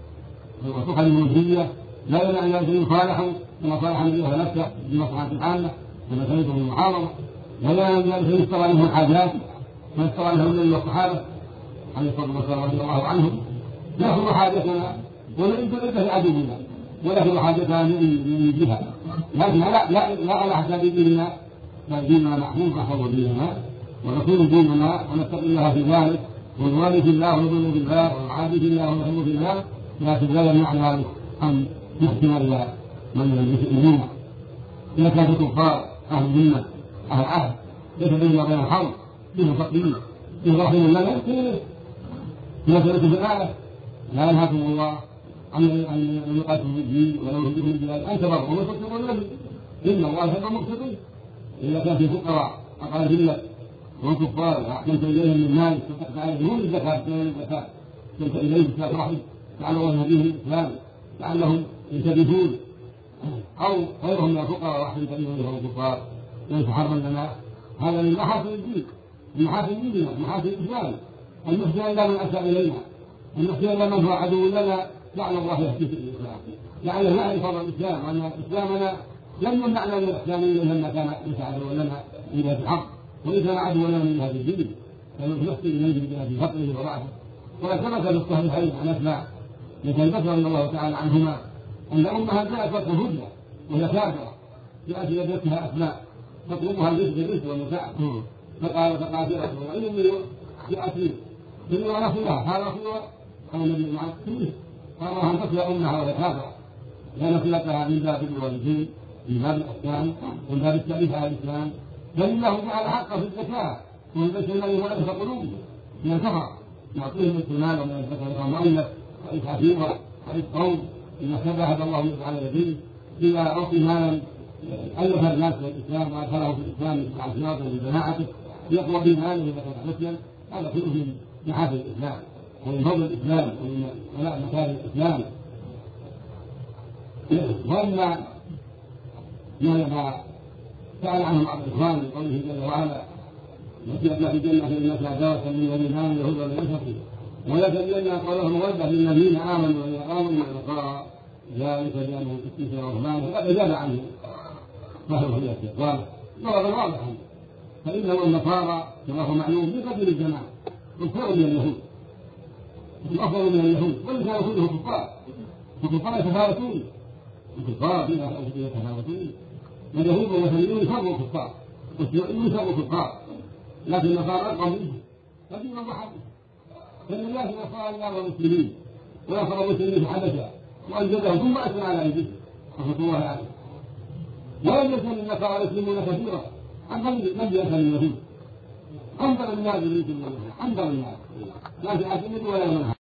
وتؤخذ الملكية، لا يمنع ذلك أن يصالحوا كما صالح النبي نفسه بمصلحة عامة كما سمعتم من المعارضة، ولا يمنع ذلك أن يشترى لهم الحاجات ما اشترى لهم من الصحابة عليه الصلاة والسلام رضي الله عنهم، نأخذ حاجتنا ونريد في عدونا ونأخذ حاجتنا من جهة، لكن لا لا لا على حساب ديننا، بل ديننا محفوظ نحفظ ديننا ونكون ديننا ونتقي الله في ذلك ونوالي في الله ونؤمن بالله ونعادي في الله ونحب في الله، لكن لا يمنع ذلك أن يحسن إلى من المسلمين. إذا كان الكفار أهل الذمة أهل عهد ليس بيننا وبين الحرب فيه تقديم فيه رحم لنا فيه مسألة في الآية لا ينهاكم الله عن أن يقاتلوا في الدين ولو يهدكم البلاد أن تبروا وتتقوا النبي إن الله يحب المقسطين. إذا كان في فقراء أقل ذلة والكفار أحسنت إليهم من مال فعليهم الزكاة الزكاة أحسنت إليهم بساعة رحمة لعل الله يهديهم الإسلام لعلهم ينتبهون، أو غيرهم من الفقراء وأحسنت إليهم وهم الكفار ليس حرما لنا. هذا من محاسن الدين، من محاسن ديننا، من محاسن الإسلام، أن نحسن إلى من أساء إلينا، أن نحسن إلى من هو عدو لنا، لعل الله يهديه في الإسلام، لعله نعرف فضل الإسلام وأن إسلامنا لم يمنعنا من الإسلام لما كان ليس عدوا لنا من جهة الحق، وليس عدوا لنا من جهة الدين، فنحسن إليه من جهة فضله ورعته. وقد ثبت في الصحيحين عن أسماء التي ذكر الله تعالى عنهما أن أمها جاءت وقت الهدنة وهي كافرة، جاءت يدتها أسماء تطلبها الرزق بالرزق والمتاع، فقال فقاتلت وإني جاءت لي إني ونصلها هذا رسول أو النبي معك قال أن تصل أمها وهي كافرة، لأن صلتها من باب الوالدين من باب الإحسان ومن باب التأليف على الإسلام، بل الله جعل حقه في الزكاة ومن بيت المال ولد قلوبهم من الكفر يعطيهم المال ومن الزكاة والمؤلف رئيس عشيرة رئيس قوم إن شبه الله على يديه إذا أعطي مالا ألف الناس والإسلام وأدخله في الإسلام بعشيرته وبجماعته يقوى بماله إذا كان مسلم، هذا كله من محافل الإسلام ومن فضل الإسلام ومن ولاء مكان الإسلام. وأما ما سأل عنه بعض الإخوان من قوله جل وعلا وسيأتنا في الجنة إنك عداوة من الذين آمنوا اليهود والنصارى ويتبين قولهم مودة للذين آمنوا ويقاموا من النصارى ذلك بأنهم تكفير الرحمن فقد أجاب عنه فهو هي الشيطان ضربا واضحا، فإنه النصارى كما هو معلوم بقدر الجماعة أكثر من اليهود أفضل من اليهود، وليس يهوده كفار، الكفار يتفاوتون الكفار فيها يتفاوتون، واليهود والمسلمين شروا الكفار والسيئين شروا الكفار، لكن النصارى أقوى منهم لكن الله فإن الله نصارى الله والمسلمين ونصر المسلمين في حبشة وأنجدهم ثم أسرى على أيديهم رحمة الله عليه. ولم يكن النصارى يسلمون كثيرا عن من جاء من اليهود، أنظر الناس يريد اليهود أنظر الناس لا تعتمد ولا منها.